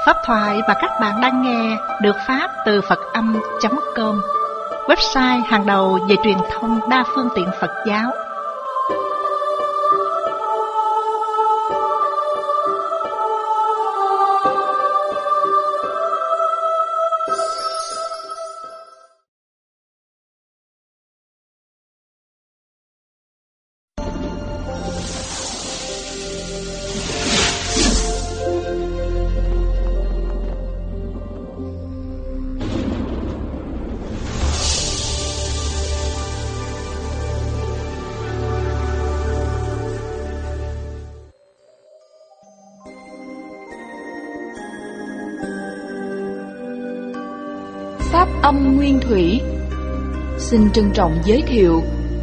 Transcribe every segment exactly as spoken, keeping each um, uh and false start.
Pháp thoại mà các bạn đang nghe được phát từ Phật Âm chấm com, website hàng đầu về truyền thông đa phương tiện Phật giáo. Pháp Âm Nguyên Thủy xin trân trọng giới thiệu.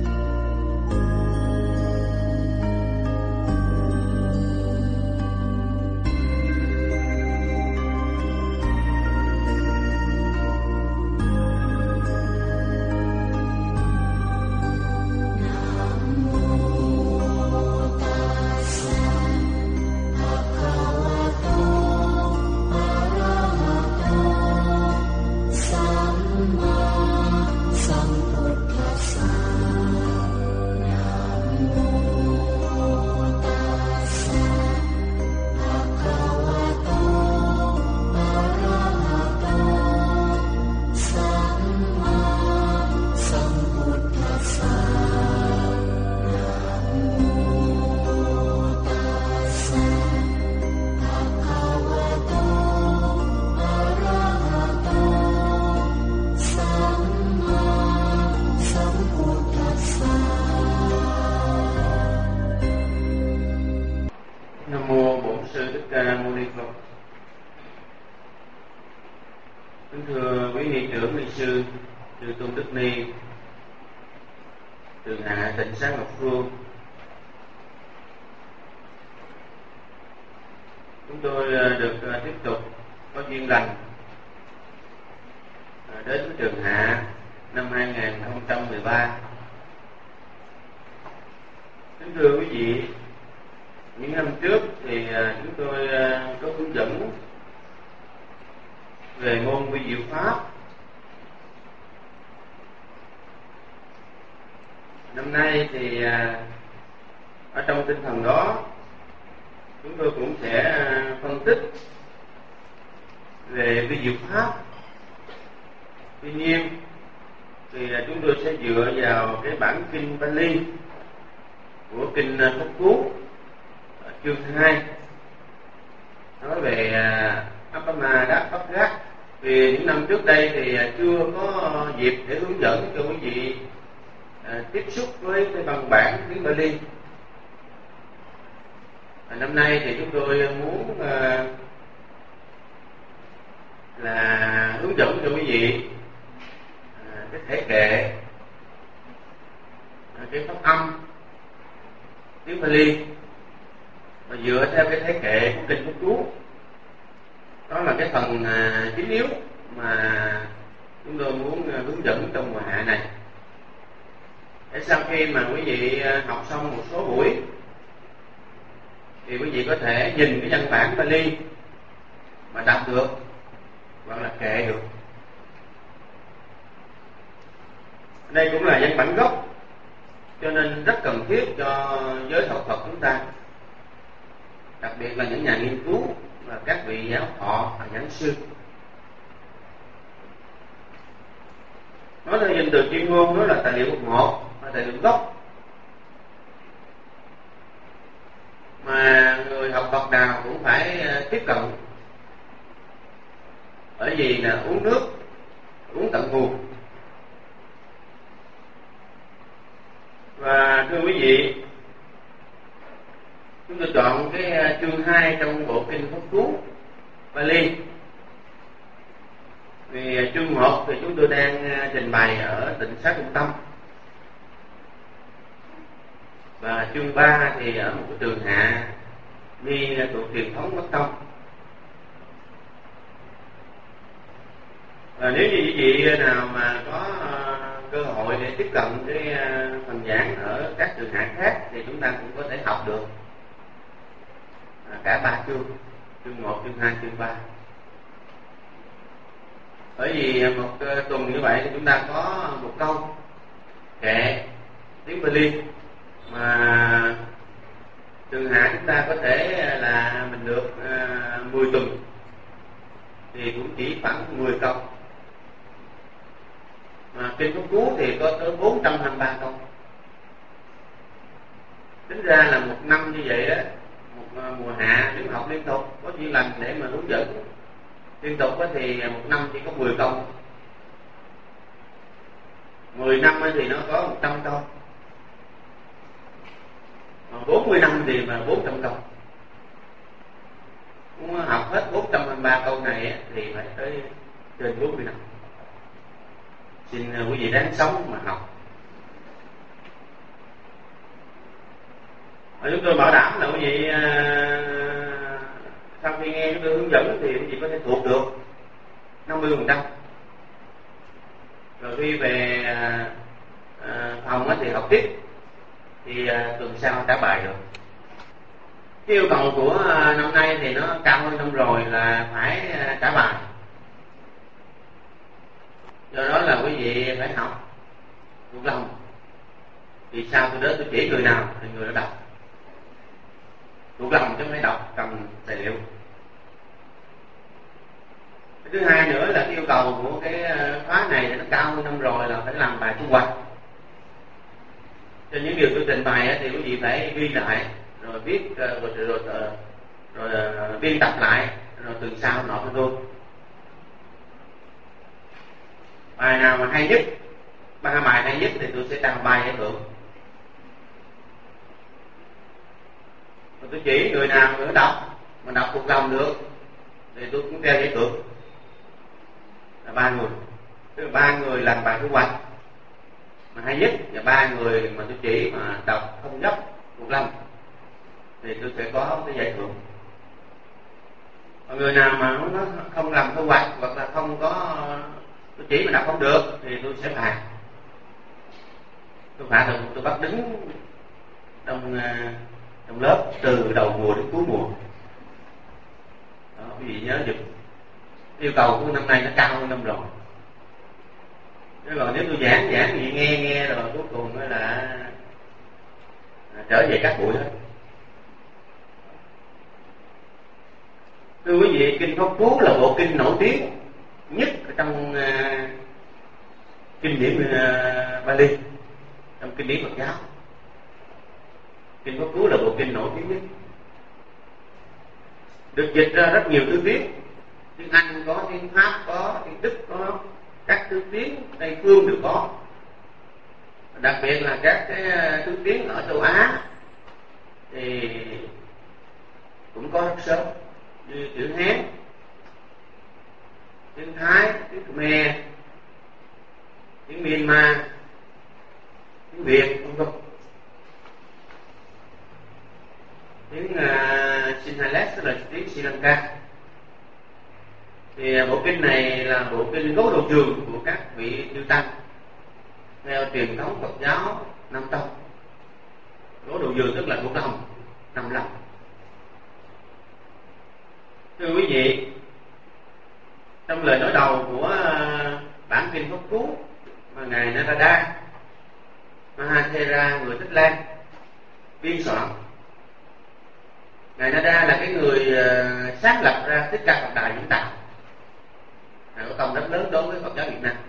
Chúng tôi được tiếp tục có duyên lành đến với Trường Hạ năm hai nghìn không trăm mười ba. Kính thưa quý vị, những năm trước thì chúng tôi có hướng dẫn về môn vi diệu pháp. Năm nay thì ở trong tinh thần đó, chúng tôi cũng sẽ phân tích về vi diệu pháp. Tuy nhiên thì chúng tôi sẽ dựa vào cái bản kinh Pali của kinh Pháp Cú chương hai, nói về Appama Đát Pháp Gác. Vì những năm trước đây thì chưa có dịp để hướng dẫn cho quý vị tiếp xúc với cái văn bản tiếng Pali. Năm nay thì chúng tôi muốn uh, là hướng dẫn cho quý vị uh, cái thể kệ, uh, cái pháp âm tiếng Pali, và dựa theo cái thể kệ của kinh Pháp Cú. Đó là cái phần uh, chính yếu mà chúng tôi muốn uh, hướng dẫn trong mùa hạ này. Để sau khi mà quý vị uh, học xong một số buổi thì quý vị có thể nhìn cái văn bản Pali mà đọc được hoặc là kệ được. Đây cũng là văn bản gốc, cho nên rất cần thiết cho giới học Phật chúng ta, đặc biệt là những nhà nghiên cứu và các vị giáo thọ và giảng sư. Nói theo danh từ chuyên môn, đó là tài liệu một và tài liệu gốc mà người học Phật nào cũng phải tiếp cận. Bởi vì là uống nước uống tận nguồn. Và thưa quý vị, chúng tôi chọn cái chương hai trong bộ kinh Pháp Cú Pali, vì chương một thì chúng tôi đang trình bày ở Tịnh Xá Trung Tâm, và chương ba thì ở một cái Trường Hạ ni thuộc truyền thống Bắc Tông. Và nếu như quý vị nào mà có uh, cơ hội để tiếp cận cái uh, phần giảng ở các trường hạ khác thì chúng ta cũng có thể học được uh, cả ba chương, chương một, chương hai, chương ba. Bởi vì một tuần như vậy thì chúng ta có một câu kệ tiếng Pali mà trường hạ chúng ta có thể là mình được uh, mười tuần thì cũng chỉ khoảng mười câu, mà kinh Pháp Cú thì có tới bốn trăm hai mươi ba câu. Tính ra là một năm như vậy đó, một mùa hạ nếu học liên tục có duyên lành để mà hướng dẫn liên tục thì một năm chỉ có mười câu, mười năm thì nó có một trăm câu, mà bốn mươi năm thì mà bốn trăm câu. Muốn học hết bốn trăm hai mươi ba câu này thì phải tới trên bốn mươi năm. Xin quý vị đáng sống mà học. Và chúng tôi bảo đảm là quý vị sau khi nghe chúng tôi hướng dẫn thì quý vị có thể thuộc được năm mươi phần trăm. Rồi khi về phòng thì học tiếp, thì tuần sau trả bài được. Cái yêu cầu của năm nay thì nó cao hơn năm rồi là phải trả bài. Do đó là quý vị phải học thuộc lòng. Vì sao tôi đến tôi chỉ người nào thì người đó đọc thuộc lòng, chứ không phải đọc cầm tài liệu. Cái thứ hai nữa là cái yêu cầu của cái khóa này thì nó cao hơn năm rồi là phải làm bài thu hoạch. Cho những điều tôi trình bày thì quý vị phải ghi lại, rồi viết, rồi rồi, rồi, rồi, rồi, rồi biên tập lại, rồi tuần sau nộp cho tôi. Bài nào mà hay nhất, ba bài hay nhất thì tôi sẽ trao bài giải thưởng. Rồi tôi chỉ người nào người đọc mà đọc thuộc lòng được thì tôi cũng treo giải thưởng là ba người. Tức là ba người làm bài thu hoạch mà hay nhất, và ba người mà tôi chỉ mà đọc không dốc thuộc lòng thì tôi sẽ có cái giải thưởng. Còn người nào mà nó không làm thu hoạch hoặc là không có, tôi chỉ mà đọc không được thì tôi sẽ phạt. Tôi phạt rồi tôi bắt đứng trong trong lớp từ đầu mùa đến cuối mùa. Đó, quý vị nhớ giùm. Yêu cầu của năm nay nó cao hơn năm rồi. Nếu còn nếu tôi giảng giảng thì nghe nghe rồi cuối cùng là, là trở về các buổi hết. Thưa quý vị, kinh Pháp Cú là bộ kinh nổi tiếng nhất trong uh, kinh điển uh, Bali, trong kinh điển Phật giáo. Kinh Pháp Cú là bộ kinh nổi tiếng nhất, được dịch ra rất nhiều thứ tiếng. Tiếng Anh có, tiếng Pháp có, tiếng Đức có, các thứ tiếng Tây phương đều có. Đặc biệt là các cái thứ tiếng ở châu Á thì cũng có rất sớm, như chữ Hán, tiếng Thái, tiếng Khmer, tiếng Myanmar, tiếng Việt, vân vân. Tiếng uh, Sinhalese tức là tiếng Sri Lanka. Thì bộ kinh này là bộ kinh gốc đầu trường của các vị chư tăng theo truyền thống Phật giáo Nam Tông. Gốc đầu trường tức là thuộc lòng, nằm lòng. Thưa quý vị, trong lời nói đầu của bản kinh Pháp Cú mà ngài Narada Mahathera, người Thích Lan biên soạn, ngài Narada là cái người sáng lập ra Thích Ca Phật Đà Diễn Tạo, ngài có công rất lớn đối với Phật giáo Việt Nam.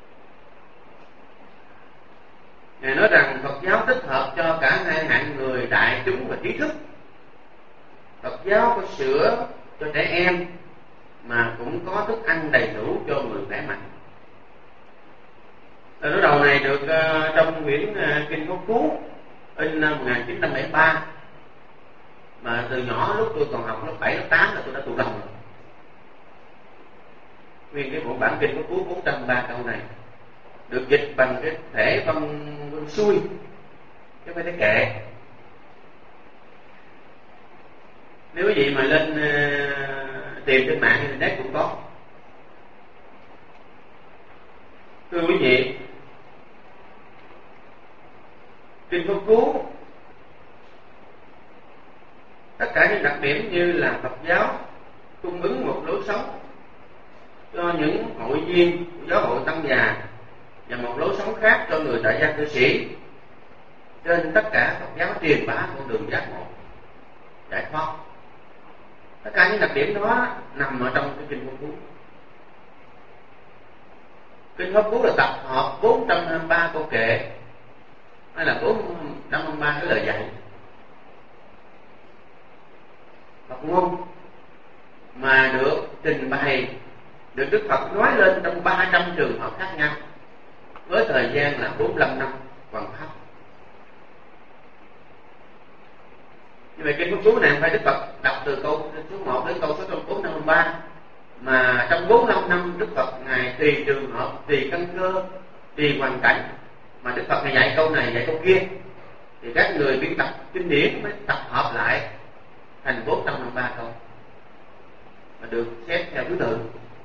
Ngài nói rằng Phật giáo thích hợp cho cả hai hạng người, đại chúng và trí thức. Phật giáo có sữa cho trẻ em mà cũng có thức ăn đầy đủ cho người khỏe mạnh. Lời nói đầu này được uh, trong quyển uh, kinh Pháp Cú in năm một nghìn chín trăm bảy mươi ba, mà từ nhỏ lúc tôi còn học lớp bảy, lớp tám là tôi đã thuộc lòng rồi. Nguyên cái bộ bản kinh Pháp Cú bốn trăm ba câu này được dịch bằng cái thể văn, văn xuôi, chứ không phải cái kệ. Nếu quý vị mà lên uh, tìm trên mạng internet cũng có. Thưa quý vị, kinh Pháp Cú tất cả những đặc điểm như là Phật giáo cung ứng một lối sống cho những hội viên của giáo hội Tăng Già và một lối sống khác cho người tại gia cư sĩ trên tất cả Phật giáo truyền bá con đường giác ngộ giải thoát. Tất cả những đặc điểm đó nằm ở trong cái kinh Pháp Cú. Kinh Pháp Cú là tập hợp bốn trăm hai mươi ba câu kệ hay là bốn trăm hai mươi ba cái lời dạy Phật ngôn mà được trình bày, được Đức Phật nói lên trong ba trăm trường hợp khác nhau với thời gian là bốn mươi lăm năm hoàn pháp. Như vậy kinh Pháp Cú này phải Đức Phật đọc từ câu số một đến câu số bốn trăm năm mươi ba, mà trong bốn mươi lăm năm Đức Phật ngài tùy trường hợp, tùy căn cơ, tùy hoàn cảnh mà Đức Phật ngài dạy câu này dạy câu kia, thì các người biên tập kinh điển mới tập hợp lại thành bốn trăm năm mươi ba câu và được xếp theo thứ tự.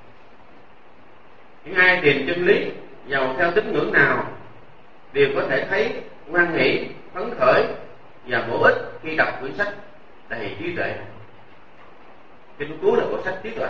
Những ai tìm chân lý giàu theo tín ngưỡng nào đều có thể thấy hoan hỷ, phấn khởi và bổ ích khi đọc quyển sách đầy trí tuệ. Kinh Pháp Cú là bộ sách trí tuệ.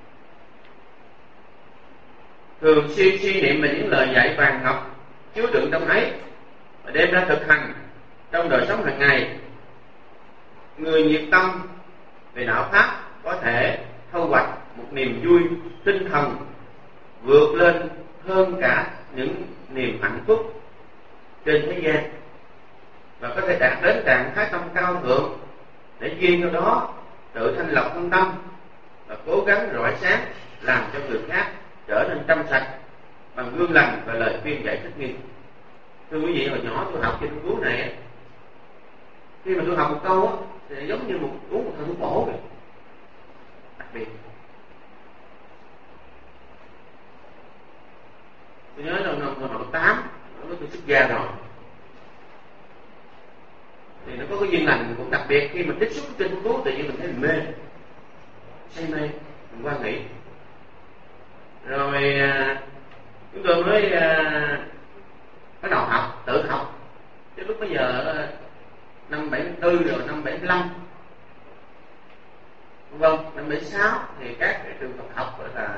Thường xuyên suy niệm về những lời dạy vàng ngọc chứa đựng trong ấy và đem ra thực hành trong đời sống hàng ngày, người nhiệt tâm về đạo pháp có thể thu hoạch một niềm vui tinh thần vượt lên hơn cả những niềm hạnh phúc trên thế gian, và có thể đạt đến trạng thái tâm cao thượng để duyên theo đó tự thanh lọc thân tâm và cố gắng rọi sáng làm cho người khác trở nên trong sạch bằng gương lành và lời khuyên dạy thích nghi. Thưa quý vị, hồi nhỏ tôi học kinh Pháp Cú này, khi mà tôi học một câu á, thì giống như một uống một thằng thuốc bổ vậy, đặc biệt. Tôi nhớ là năm học tám, lúc tôi xuất gia rồi, thì nó có cái duyên lành cũng đặc biệt. Khi mình tiếp xúc với kinh Pháp Cú tự nhiên mình thấy mình mê, say mê, mình quan nghĩ. Rồi chúng tôi mới bắt đầu học, tự học. Chứ lúc bây giờ năm bảy mươi tư rồi năm bảy mươi lăm, vâng, năm bảy mươi sáu thì các cái trường Phật học gọi là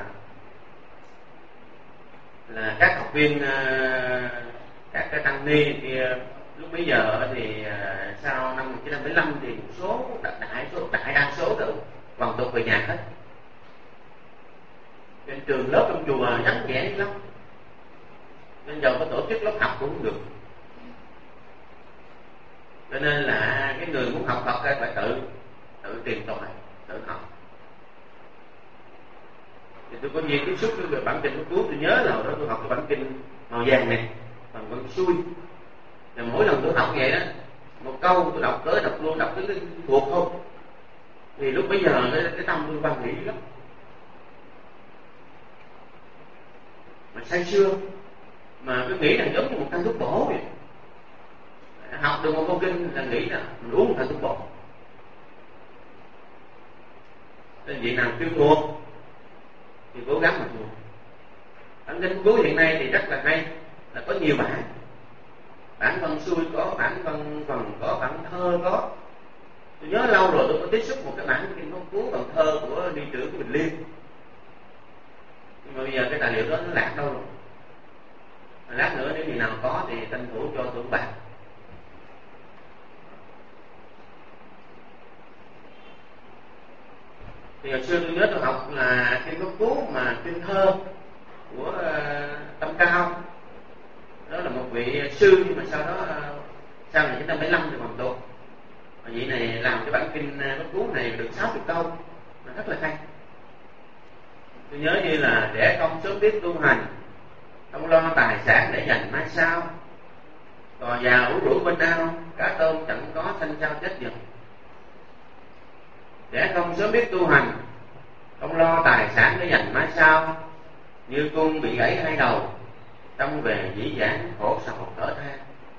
là các học viên, các cái tăng ni thì lúc bấy giờ thì sau năm một nghìn chín trăm bảy mươi lăm thì một số đại số đại đa số đều hoàn tục về nhà hết. Trên trường lớp trong chùa vắng vẻ lắm, nên giờ có tổ chức lớp học cũng không được. Cho nên là cái người muốn học Phật phải tự tự tìm tòi, tự học. Thì tôi có duyên tiếp xúc với bản kinh Pháp Cú. Tôi nhớ là hồi đó tôi học cái bản kinh màu vàng này bằng văn xuôi, và mỗi lần tôi học vậy đó, một câu tôi đọc tới đọc luôn, đọc tới cái thuộc không, thì lúc bấy giờ cái, cái tâm tôi quan nghĩ lắm, mà say sưa, mà cứ nghĩ là giống như một căn thuốc bổ vậy. Học được một câu kinh là nghĩ là mình uống một căn thuốc bổ. Nên vị nào chưa thuộc thì cố gắng mà thuộc. Bản kinh Pháp Cú hiện nay thì rất là hay, là có nhiều bản, bản văn xuôi có, bản văn phần có, bản thơ có. Tôi nhớ lâu rồi tôi có tiếp xúc một cái bản kinh Pháp Cú bằng thơ của đi trưởng của Bình Liên, nhưng mà bây giờ cái tài liệu đó nó lạc đâu rồi. Lát nữa nếu gì nào có thì tranh thủ cho tôi bạn. Thì hồi xưa tôi nhớ tôi học là kinh Pháp Cú mà kinh thơ của uh, Tâm Cao, đó là một vị sư, nhưng mà sau đó uh, sau này chín trăm bảy mươi lăm thì hoàn tục. Và vị này làm cái bản kinh Pháp Cú này được sáu mươi câu, nó rất là hay. Tôi nhớ như là để không sớm biết tu hành, không lo tài sản để dành mai sau, cò già ủ rũ bên ao, cá tôm chẳng có xanh sao chết dần. Để không sớm biết tu hành, không lo tài sản để dành mai sau, như cung bị gãy hai đầu, trong về dĩ vãng khổ sầu thở than.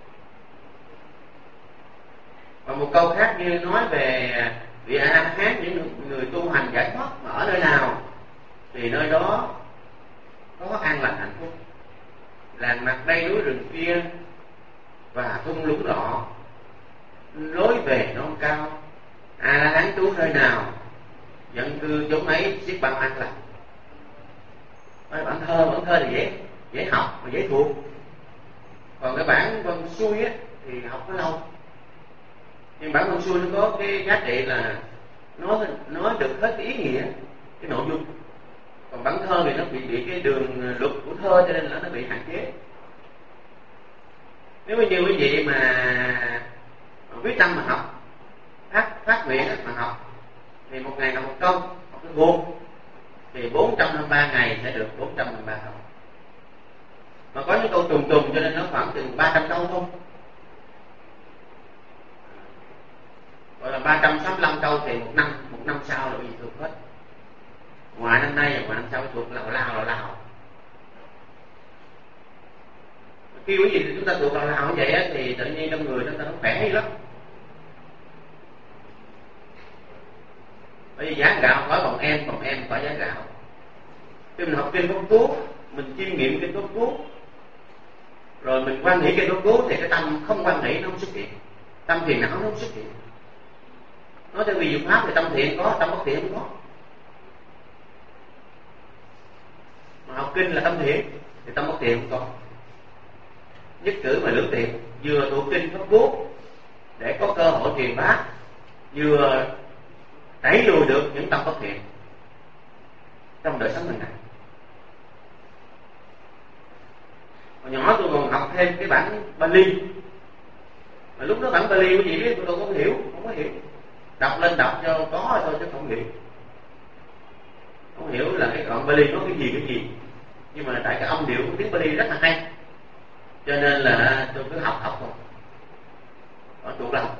Và một câu khác như nói về vị A Hán, những người tu hành giải thoát ở nơi nào thì nơi đó có an lành hạnh phúc. Làng mặt đây núi rừng kia và thung lũng lọ, lối về non cao, A La Hán trú nơi nào, dân cư chốn ấy xiết bao an lành. Bản thơ, bản thơ thì dễ dễ học và dễ thuộc. Còn cái bản văn xuôi á thì học có lâu. Nhưng bản văn xuôi nó có cái giá trị là nó nói được hết cái ý nghĩa, cái nội dung. Còn bản thơ thì nó bị bị cái đường luật của thơ, cho nên là nó bị hạn chế. Nếu như quý vị mà quyết tâm mà học, phát phát nguyện mà học, thì một ngày học một câu, học cái gồm, thì bốn trăm năm mươi ba ngày sẽ được bốn trăm năm mươi ba câu. Mà có những câu trùng trùng cho nên nó khoảng từ ba trăm câu thôi. Gọi là ba trăm sáu mươi lăm câu thì một năm, một năm sau là bị thuộc hết. Ngoài năm nay và ngoài năm sau thuộc lào lao lào lào. Khi quý vị chúng ta thuộc lào lào như vậy á, thì tự nhiên trong người chúng ta nó khỏe lắm. Bởi vì giá gạo khỏi bằng em, bằng em khỏi giá gạo. Khi mình học kinh Pháp Cú, mình chiêm nghiệm kinh Pháp Cú, rồi mình quan nghĩ kinh Pháp Cú, thì cái tâm không quan nghĩ nó không xuất hiện, tâm thiền não nó không xuất hiện. Nói theo vì dụng pháp thì tâm thiện có, tâm bất thiện không có. Mà học kinh là tâm thiện thì tâm bất thiện không có. Nhất cử mà lưỡng tiện, vừa thuộc kinh Pháp Cú để có cơ hội truyền bá, vừa đẩy lùi được những tâm bất thiện trong đời sống mình này. Hồi nhỏ tôi còn học thêm cái bản Bali, mà lúc đó bản Bali quý vị biết tôi đâu có hiểu, không có hiểu. Đọc lên đọc cho có thôi chứ không hiểu. Không hiểu là cái đoạn Bali nói cái gì cái gì. Nhưng mà tại cái âm điệu của tiếng Bali rất là hay, cho nên là tôi cứ học học thôi, ở thuộc lòng.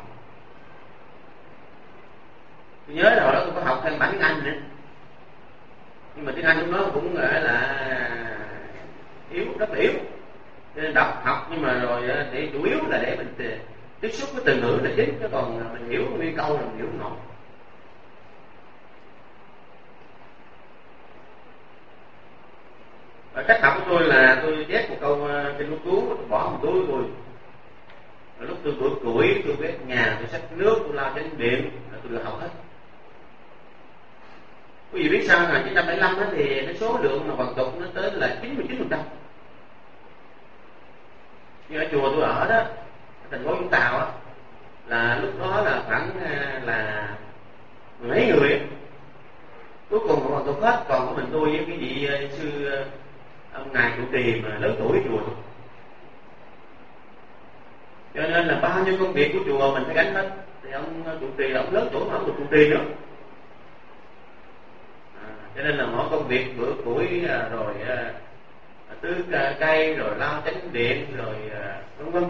Tôi nhớ là hồi đó tôi có học thêm bản tiếng Anh nữa, nhưng mà tiếng Anh lúc đó cũng gọi là yếu, rất là yếu, nên đọc học. Nhưng mà rồi để chủ yếu là để mình tiếp xúc với từ ngữ là chính, chứ còn mình hiểu nguyên câu là mình hiểu nổi. Và cách học của tôi là tôi chép một câu trên một túi, tôi bỏ một túi tôi. Và lúc tôi tuổi củi, tôi quét nhà, tôi xách nước, tôi lao trên điện, là tôi được học hết. Quý vị biết sao là chín trăm bảy mươi lăm đó thì cái số lượng mà hoàn tục nó tới là chín mươi chín phần trăm. Như ở chùa tôi ở đó, thành phố Vũng Tàu á, là lúc đó là khoảng là mấy người, cuối cùng hoàn tục hết, còn có mình tôi với cái vị sư ông ngài trụ trì mà lớn tuổi chùa. Cho nên là bao nhiêu công việc của chùa mình phải gánh hết. Thì ông trụ trì là ông lớn tuổi mà ông được trụ trì nữa. À, cho nên là mỗi công việc bữa củi rồi tưới cây rồi lau chánh điện rồi vân vân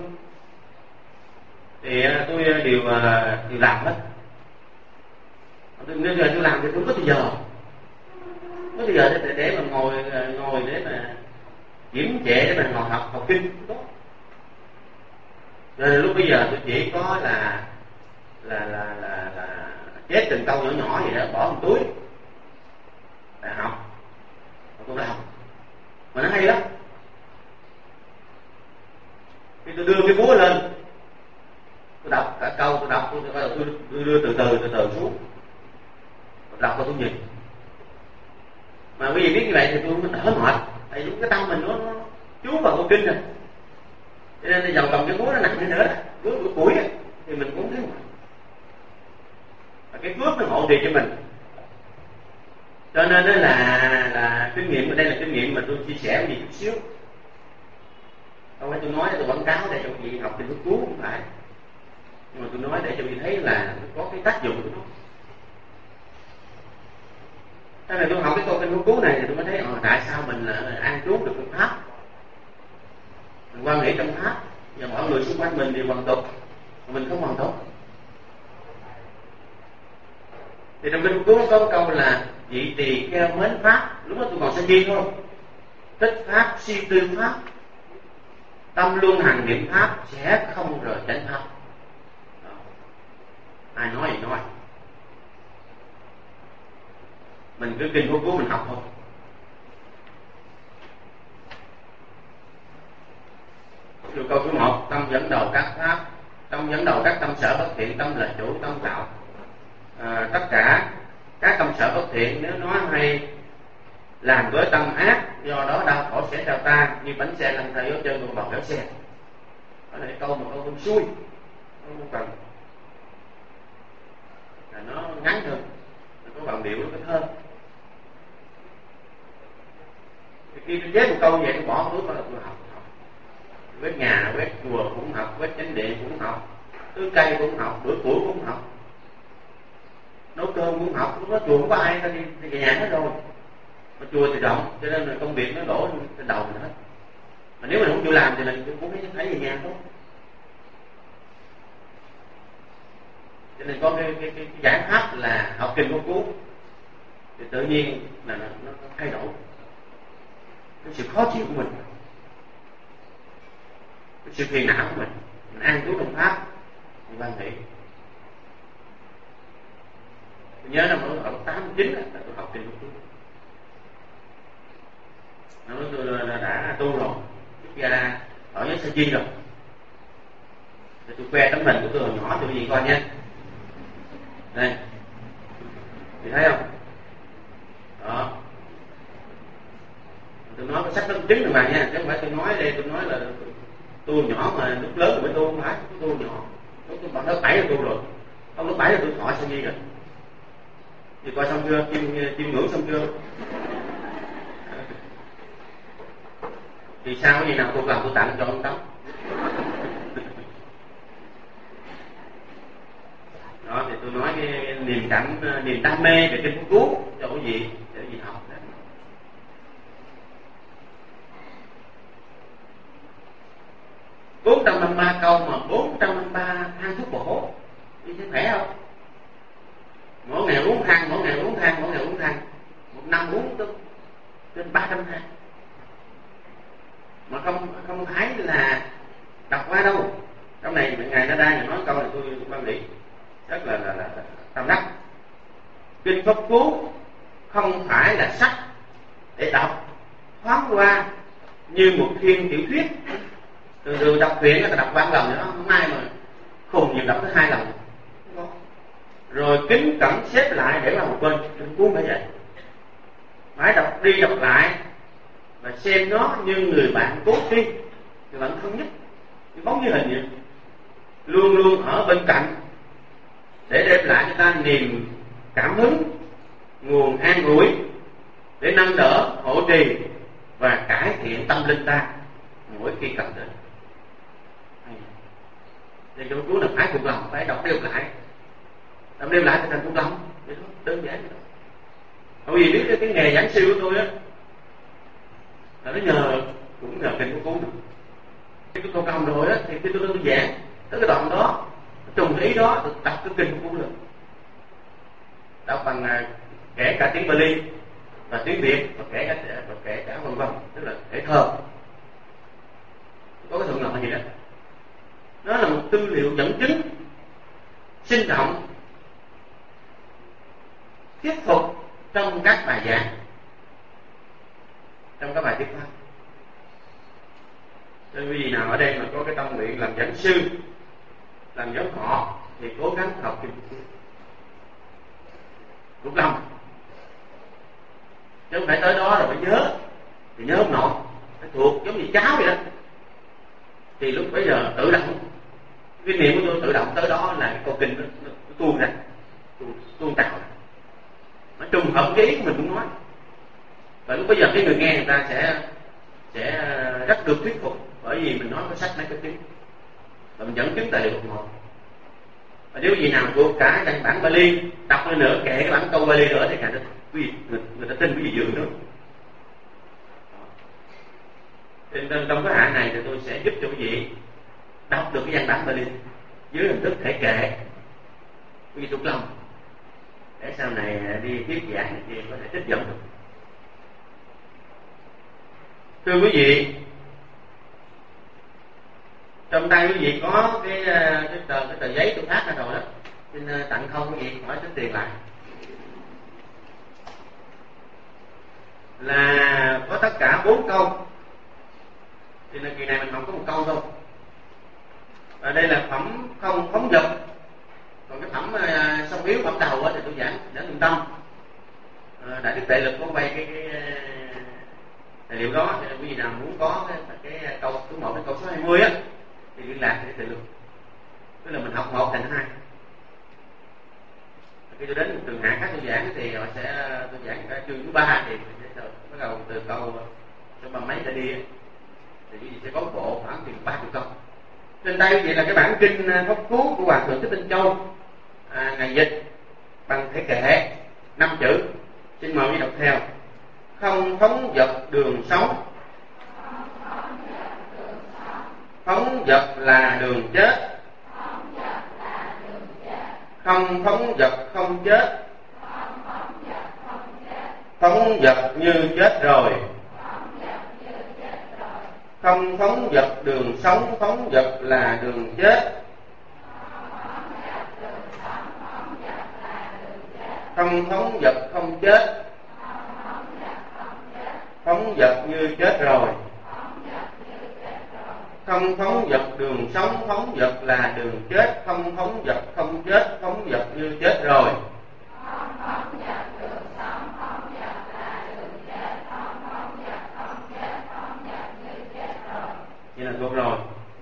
thì tôi đều đều làm hết. Tôi bây giờ tôi làm thì tôi có thời giờ, có thời giờ để để mà ngồi ngồi để mà kiểm trệ để mà ngồi học học kinh đó. Nên lúc bây giờ tôi chỉ có là là là là, là chép từng câu nhỏ nhỏ vậy đó, bỏ một túi để học, tôi đã học mà nó hay lắm. Khi tôi đưa cái búa lên, tôi đọc cả câu, tôi đọc, tôi, tôi, tôi đưa từ từ từ từ xuống, tôi đọc và tôi nhìn. Mà quý vị biết như vậy thì tôi mới đỡ mệt, tại vì cái tâm mình nó, nó chú vào câu kinh rồi. Cho nên là dầu cầm cái búa nó nặng hơn nữa, búa của củi thì mình cũng thấy mệt. Và cái cướp nó hộ trì cho mình. Cho nên đó là là kinh nghiệm, ở đây là kinh nghiệm mà tôi chia sẻ với gì chút xíu. Không phải tôi nói tôi quảng cáo để cho quý vị học kinh Pháp Cú, không phải. Nhưng mà tôi nói để cho quý vị thấy là nó có cái tác dụng của nó. Thế này tôi học cái câu kinh Pháp Cú này thì tôi mới thấy ờ, tại sao mình là an trú được trong pháp, mình quan nghĩ trong pháp, và mọi người xung quanh mình đều hoàn tục, mình không hoàn tục. Thì trong kinh Pháp Cú có một câu là vị tỳ kheo mến pháp, lúc đó tôi còn sinh viên thôi, thích pháp suy tư pháp, tâm luôn hành niệm pháp, sẽ không rời chánh pháp. Ai nói gì nói, mình cứ kinh Pháp Cú mình học thôi. Điều câu số một, tâm dẫn đầu các pháp, tâm dẫn đầu các tâm sở bất thiện, tâm là chủ tâm tạo. À, tất cả các tâm sở bất thiện nếu nói hay làm với tâm ác, do đó đau khổ sẽ trao ta như bánh xe lăn theo dấu chân của bọc kéo xe. Đó là cái câu mà câu không xuôi, không cần, là nó ngắn hơn, nó có bằng điệu, nó có thơ. Khi tôi viết một câu vậy tôi bỏ túi vào là tôi học, học. Quét nhà, quét chùa cũng học, quét chánh điện cũng học, tưới cây cũng học, bữa củi cũng học, nấu cơm cũng học. Lúc đó chùa không có ai, ta đi, đi về nhà hết rồi. Mà chùa thì rộng, cho nên là công việc nó đổ trên đầu mình hết. Mà nếu mình không chịu làm thì mình cũng thấy thấy về nhà thôi. Cho nên có cái, cái, cái, cái giải pháp là học kinh Pháp Cú thì tự nhiên là nó, nó thay đổi cái sự khó chịu của mình, cái sự phiền não của mình. Mình an trú trong pháp, mình quan nghĩ. Tôi nhớ năm ở tám chín là tôi học kinh Pháp Cú. Năm đó tôi đã tu rồi, xuất gia ở với Sa Chi rồi. Để tôi khoe tấm hình của tôi hồi nhỏ cho quý vị coi nha. Đây, chị thấy không? Đó. Tôi nói cái sách nó chứng được mà nha, chứ không phải tôi nói đây, tôi nói là tu nhỏ mà lúc lớn rồi mới tu, không phải tu nhỏ. Lúc tôi bằng lớp bảy là tu rồi, không lớp bảy là tôi thọ Sa Chi rồi. Thì coi xong chưa? Chiêm, chiêm ngưỡng xong chưa? Thì sao cái gì nào tôi làm tôi tặng cho ông Tống. Đó thì tôi nói cái niềm cảm, niềm đam mê về kinh Pháp Cú cho quý vị để quý vị học. bốn trăm năm mươi ba câu mà bốn trăm năm mươi ba thang thuốc bổ, đi thấy khỏe không? Mỗi ngày uống thang, mỗi ngày uống thang, mỗi ngày uống thang, một năm uống tới trên ba trăm thang. Mà không không thấy là đọc qua đâu. Trong này ngày nó đang nói câu này tôi quan điểm rất là là, là, là tâm đắc. Kinh Pháp Cú không phải là sách để đọc thoáng qua như một thiên tiểu thuyết. Từ từ đọc truyện là đọc ba lần nữa, không ai mà khùng nhiều đọc tới hai lần. Rồi kính cẩn xếp lại để vào một bên. Kinh Cuốn phải vậy, phải đọc đi đọc lại và xem nó như người bạn cốt đi, người bạn thân nhất, như bóng như hình vậy, luôn luôn ở bên cạnh để đem lại cho ta niềm cảm hứng, nguồn an ủi để nâng đỡ, hỗ trì và cải thiện tâm linh ta mỗi khi cần đến. Thì trong cuốn là phải thuộc lòng, phải đọc đều lại, đọc đều lại thành thuộc lòng, đơn giản vậy thôi. Bởi vì biết cái nghề giảng sư của tôi á là nó nhờ, cũng nhờ kinh của cuốn. Khi tôi thuộc lòng rồi á thì khi tôi tôi giảng tới cái đoạn đó, trùng ý đó, tôi đọc cái kinh của cuốn lên, đọc bằng kể cả tiếng Bali và tiếng Việt và kể cả và kể cả vân vân, tức là kể thơ. Có cái thuận lợi gì đó. Nó là một tư liệu dẫn chứng sinh động, thuyết phục trong các bài giảng, trong các bài thuyết pháp. Nên quý vị nào ở đây mà có cái tâm nguyện làm giảng sư, làm giáo họ thì cố gắng học kinh thuộc lòng, chứ không phải tới đó rồi phải nhớ, thì nhớ không nổi, phải thuộc giống như cháu vậy đó. Thì lúc bấy giờ tự động, cái niệm của tôi tự động tới đó là cái câu kinh nó, nó, nó tuôn ra, tuôn, tuôn trào ra. Nó trùng hợp cái ý của mình cũng nói. Và lúc bây giờ cái người nghe người ta sẽ sẽ rất được thuyết phục, bởi vì mình nói có sách mấy cái tiếng và mình dẫn chứng tài liệu một. Và nếu gì nào thuộc cả văn bản Bali đọc lên nữa, kể cái bản câu Bali nữa thì cả người, người, người ta tin quý vị dường nữa. Trong, trong cái hạn này thì tôi sẽ giúp cho quý vị đọc được cái văn bản Bali dưới hình thức thể kệ, quý vị thuộc lòng để sau này đi thuyết giảng thì có thể trích dẫn được. Thưa quý vị, trong tay quý vị có cái cái tờ cái tờ giấy tôi phát ra rồi đó, xin tặng không quý vị khỏi tính tiền lại. Là có tất cả bốn câu. Thì là kỳ này mình học có một câu thôi. Và đây là phẩm không phóng dật. Còn cái phẩm uh, song yếu phẩm đầu á thì tôi giảng để trung tâm. Uh, Đại đức Tệ Lực có quay cái cái tài liệu đó. Cho nên quý vị nào muốn có cái, cái câu số một đến câu số hai mươi á thì liên lạc để tìm được. Tức là mình học một thành hai. Khi tôi đến trường Hạ các tôi giảng thì họ sẽ tôi giảng cả chương thứ ba thì mình sẽ bắt đầu từ câu số ba mấy trở đi thì quý vị sẽ có bộ khoảng chừng ba mươi câu. Trên tay quý vị là cái bản kinh pháp cú của Hòa Thượng Thích Minh Châu, à, ngài dịch bằng thể kệ năm chữ. Xin mời quý vị đọc theo. Không phóng dật đường sống, phóng dật là đường chết. Không phóng dật không chết, phóng dật như chết rồi. Không phóng dật đường sống, phóng dật là đường chết. Không phóng dật không chết, phóng dật như chết rồi. Không phóng dật đường sống, phóng dật là đường chết. Không phóng dật không chết, phóng dật như chết rồi. Như là thuộc rồi.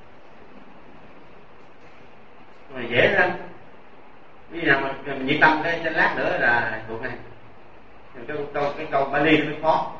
Mà dễ lắm. Vì nào mà mình nhiệt tâm cái lát nữa là thuộc này. Cái câu cái câu Bali nó mới khó.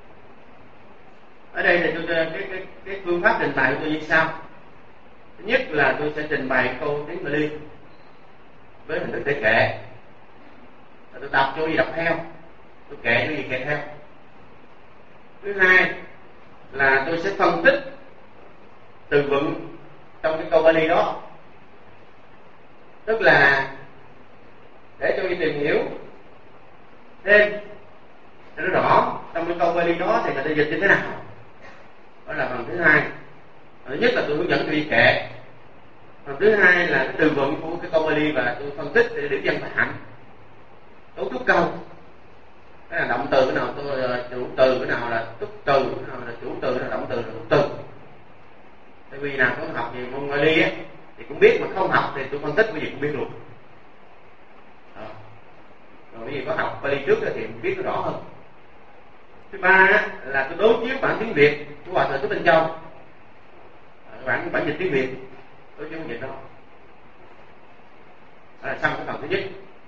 Ở đây thì tôi cái cái cái phương pháp trình bày của tôi như sau. Thứ nhất là tôi sẽ trình bày câu tiếng Bali với hình thức thể kệ. Rồi tôi đọc cho đi đọc theo, tôi kệ cho gì kệ theo. Thứ hai là tôi sẽ phân tích từ vựng trong cái câu Bali đó, tức là để cho đi tìm hiểu thêm cho nó rõ trong cái câu Bali đó thì người ta dịch như thế nào. Đó là phần thứ hai. Thứ nhất là tôi hướng dẫn cho đi kệ. Phần thứ hai là cái từ vựng của cái câu Bali và tôi phân tích để điểm văn và hạnh, cấu trúc câu. Cái là động từ cái nào tôi chủ từ, cái nào là túc từ, cái nào là chủ từ, cái nào là động từ, là túc từ. Tại vì nào có học về môn Bali á thì cũng biết, mà không học thì tôi phân tích cái gì cũng biết luôn. Đó. Rồi bây giờ có học Bali trước thì biết nó rõ hơn. Thứ ba là tôi đối chiếu bản tiếng Việt của Hòa Thượng Thích Minh Châu, bản bản dịch tiếng Việt đối chiếu bản dịch đó. Đó là xong cái phần thứ nhất.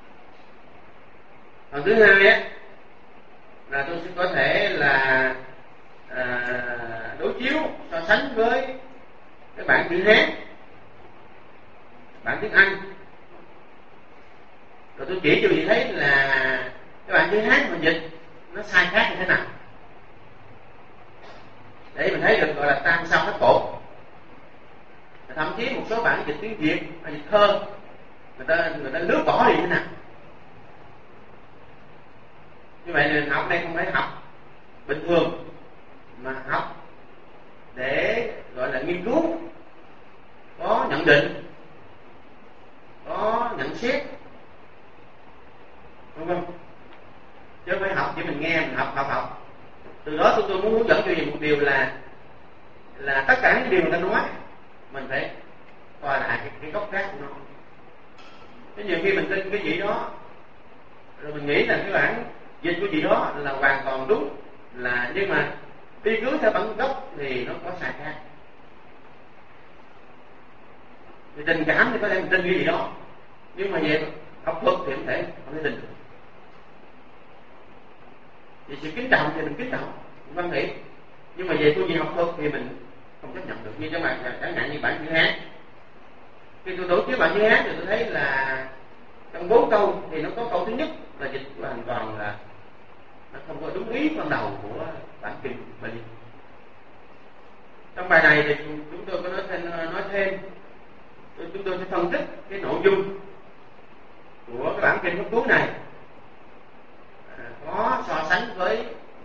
Phần thứ hai á là tôi sẽ có thể là à, đối chiếu so sánh với cái bản chữ Hán, bản tiếng Anh, rồi tôi chỉ cho quý vị thấy là cái bản chữ Hán mình dịch nó sai khác như thế nào, để mình thấy được gọi là tam sao thất bổn. Thậm chí một số bản dịch tiếng Việt, dịch thơ, người ta người ta lướt bỏ đi thế nào. Như vậy là học đây không phải học bình thường, mà học để gọi là nghiên cứu, có nhận định, có nhận xét, đúng không? Chứ không phải học chỉ mình nghe mình học học học. Từ đó tôi, tôi muốn hướng dẫn cho mình một điều là là tất cả những điều người ta nói mình phải coi lại cái, cái gốc gác của nó. Cái nhiều khi mình tin cái gì đó rồi mình nghĩ là cái bản dịch của gì đó là hoàn toàn đúng, là nhưng mà đi cứ theo bản gốc thì nó có sai khác. Thì tình cảm thì có thể mình tin cái gì đó, nhưng mà về học thuật thì không thể không thể tin được. Vì sự kính trọng thì mình kính trọng, mình quan hệ, nhưng mà về phương diện học thuật thì mình không chấp nhận được. Như các bạn chẳng hạn như bản chữ Hán, khi tôi đối chiếu bản chữ Hán thì tôi thấy là trong bốn câu thì nó có câu thứ nhất là dịch hoàn toàn là nó không có đúng ý ban đầu của bản kinh Bali. Trong bài này thì chúng tôi có nói thêm, nói thêm chúng tôi sẽ phân tích cái nội dung của cái bản kinh pháp cú này, à, có so sánh với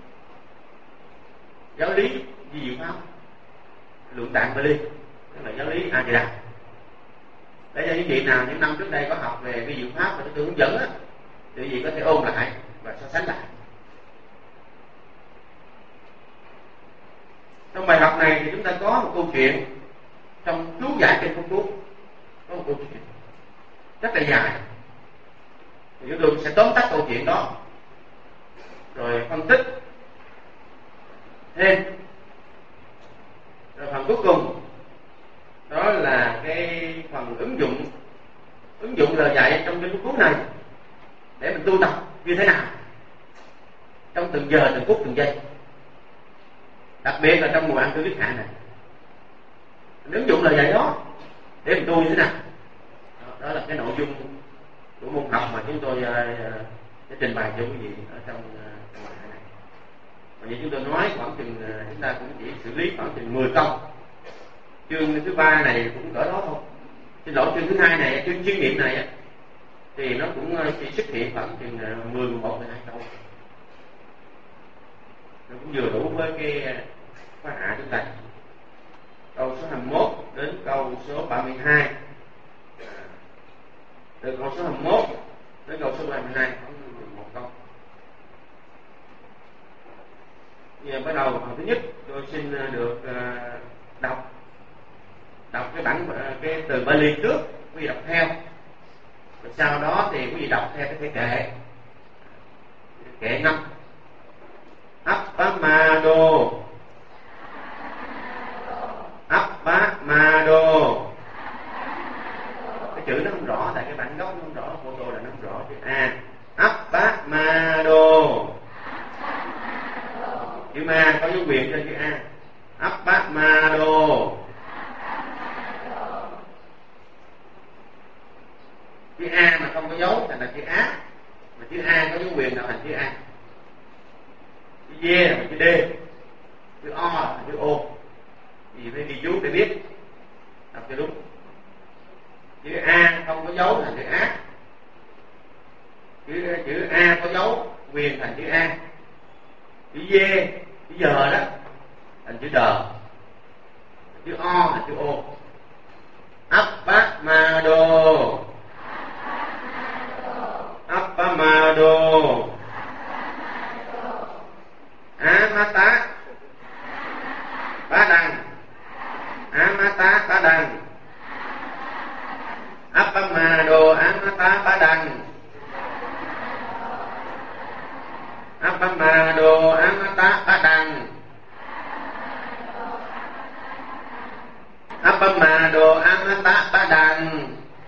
giáo lý di diệu pháp, luận tạng Bali, tức là giáo lý A Di Đà. Để cho những vị nào những năm trước đây có học về vi diệu pháp và tôi hướng dẫn á, thì quý vị có thể ôn lại và so sánh lại. Trong bài học này thì chúng ta có một câu chuyện trong chú giải kinh pháp cú, có một câu chuyện rất là dài. Thì chúng tôi sẽ tóm tắt câu chuyện đó, rồi phân tích thêm. Rồi phần cuối cùng đó là cái phần ứng dụng ứng dụng lời dạy trong kinh cuốn này để mình tu tập như thế nào trong từng giờ, từng phút, từng giây, đặc biệt là trong mùa ăn cư kiết hạ này. Mình ứng dụng lời dạy đó để mình tu như thế nào. Đó, đó là cái nội dung của môn học mà chúng tôi uh, sẽ trình bày cho quý vị ở trong uh, mùa hạ này. Và như chúng tôi nói, khoảng chừng uh, chúng ta cũng chỉ xử lý khoảng chừng mười câu. Chương thứ ba này cũng cỡ đó thôi. Xin lỗi, chương thứ hai này, chương chuyên nghiệm này thì nó cũng chỉ xuất hiện khoảng chừng mười, mười một, mười hai câu. Nó cũng vừa đủ với cái khóa hạ chúng ta. Câu số hai mươi mốt đến câu số ba mươi hai. Từ câu số hai mươi mốt đến câu số ba mươi hai khoảng một câu. Giờ bắt đầu phần thứ nhất, tôi xin được đọc đọc cái bản cái từ Bali trước, quý vị đọc theo. Rồi sau đó thì quý vị đọc theo cái thể kệ. Kệ năm. Appamado, Appamado. Cái chữ nó không rõ, tại cái bản gốc nó không rõ, photo là nó không rõ chữ A. Appamado. Chữ Ma có dấu quyền trên chữ A. Appamado. Chữ A mà không có dấu thành là chữ Á, mà chữ A có dấu quyền nào thành chữ A. Chữ D là chữ D, chữ O là chữ O. Vì phải ghi chú để biết đọc cho đúng. Chữ A không có dấu thành chữ Á, chữ chữ A có dấu quyền thành chữ A. Chữ D, chữ giờ đó thành chữ đờ. Chữ O là chữ O. Appamado, Appamado. Amata Padang, Amata Padang. Appamado, Amata Padang. Appamado, Amata Padang. Appamado, Amata Padang.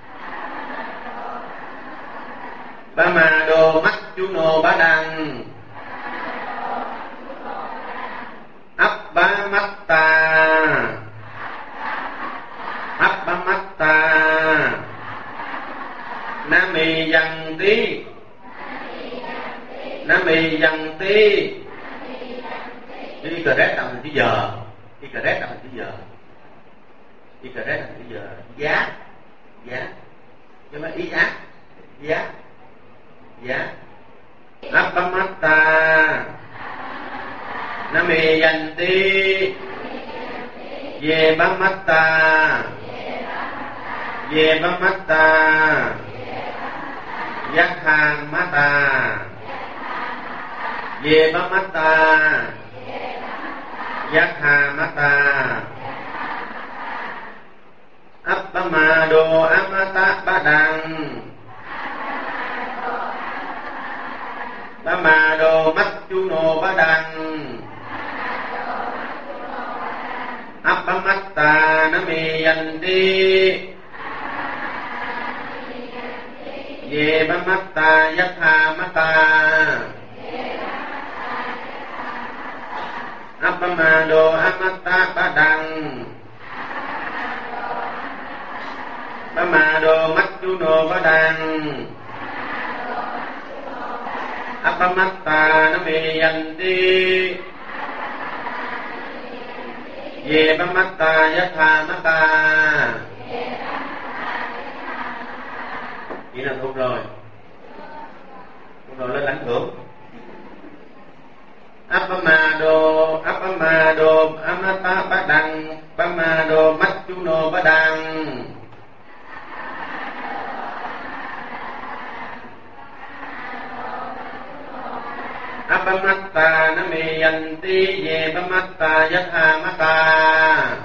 Appamado, Machuno Padang. Appamatta, Appamatta. Nami Yanti, Nami Yanti. Chữ cờ rét tạo thành chữ giờ, chữ cờ rét tạo thành chữ giờ, chữ cờ rét tạo thành chữ giờ. Giá, giá, cho nó ý ác, giá, giá. Appamatta, Nami Yanti, Ye Bamatta, Ye Bamatta, Yakhamata, Ye Bamatta, Yakhamata. Appamado, Amata Padang. Appamado, Machuno Padang. Appamatta, Nami Yanti, Ye Bamatta, Yakhamata. Appamado, Amata Padang. Appamado, Machuno Padang. Appamatta, Nami Yanti, Ye Bamatta, Yakhamata. Chỉ là thuộc rồi. Thuộc rồi lên lãnh thưởng. Appamado, Appamado, Amata Padang. Appamado, Machuno Padang. Appamatta, Nami Yanti, Ye Bamatta, Yakhamata.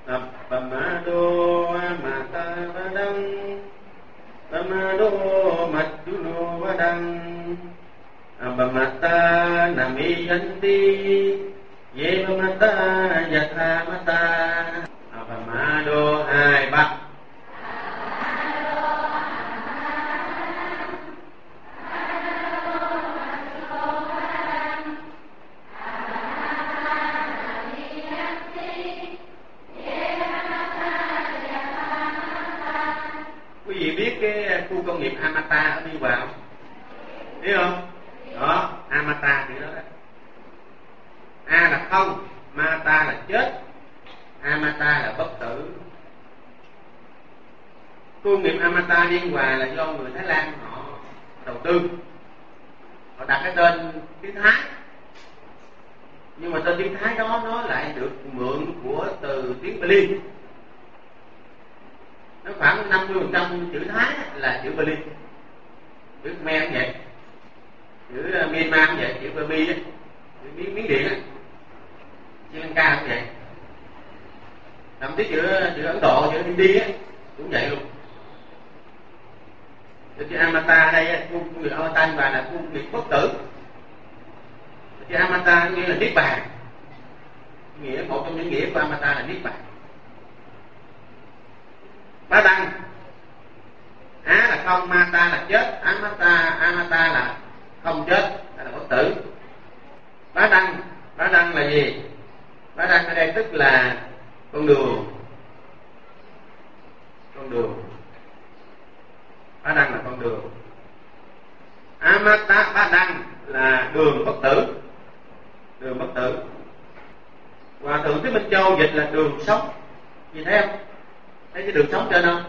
Appamado, Amata Padang. Appamado, Machuno Vadang Abhamata Namiyanti Yevamata Yathamata Abhamado hai ba. Quý vị biết cái khu công nghiệp Amata ở Biên Hòa không? Biết không? Đó, Amata thì đó đấy. A là không, Mata là chết, Amata là bất tử. Khu công nghiệp Amata Biên Hòa là do người Thái Lan họ đầu tư. Họ đặt cái tên tiếng Thái. Nhưng mà tên tiếng Thái đó nó lại được mượn của từ tiếng Pali. Nó khoảng năm mươi phần trăm chữ Thái là chữ Pali. Chữ Khmer cũng vậy, chữ Myanmar cũng vậy, chữ Burmese á, chữ Miến Miến Điện á, Sri Lanka cũng vậy, thậm chí chữ chữ Ấn Độ, chữ Hindi á cũng vậy luôn. Chữ Amata ở đây, khu công nghiệp Amata và là khu công nghiệp bất tử. Chữ Amata nghĩa là niết bàn. Nghĩa một trong những nghĩa của Amata là niết bàn. Bá Đăng, Á là không, Mata là chết, Amata, Amata là không chết, đó là bất tử. Bá Đăng, Bá Đăng là gì? Bá Đăng ở đây tức là con đường. Con đường. Bá Đăng là con đường. Amata Bá Đăng là đường bất tử. Đường bất tử. Hòa thượng Thích Minh Châu dịch là đường sống. Nhìn thấy không? Thấy cái đường sống trên không?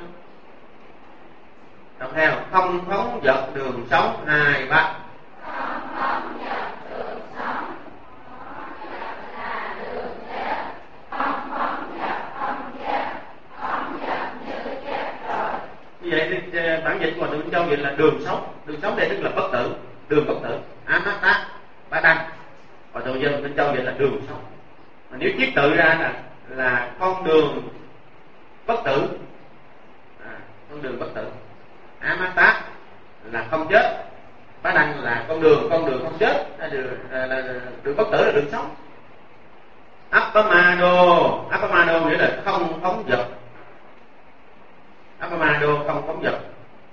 Đọc theo. Không phóng dật đường sống hai ba. Không phóng dật đường sống, phóng dật là đường chết. Không phóng dật không chết, phóng dật như chết rồi. Như vậy thì bản dịch của Hòa thượng Minh Châu dịch là đường sống. Đường sống đây tức là bất tử. Đường bất tử. Amata Bá Đăng. Hòa thượng Minh Châu dịch là đường sống. Mà nếu chiết tự ra là là con đường bất tử, à, con đường bất tử. Amata là không chết, Bá Đăng là con đường, con đường không chết, là đường, là, là, là, đường bất tử là đường sống. Appamado, Appamado nghĩa là không phóng dật. Appamado không phóng dật.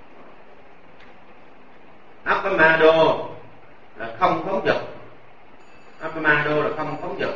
Appamado là không phóng dật. Appamado là không phóng dật.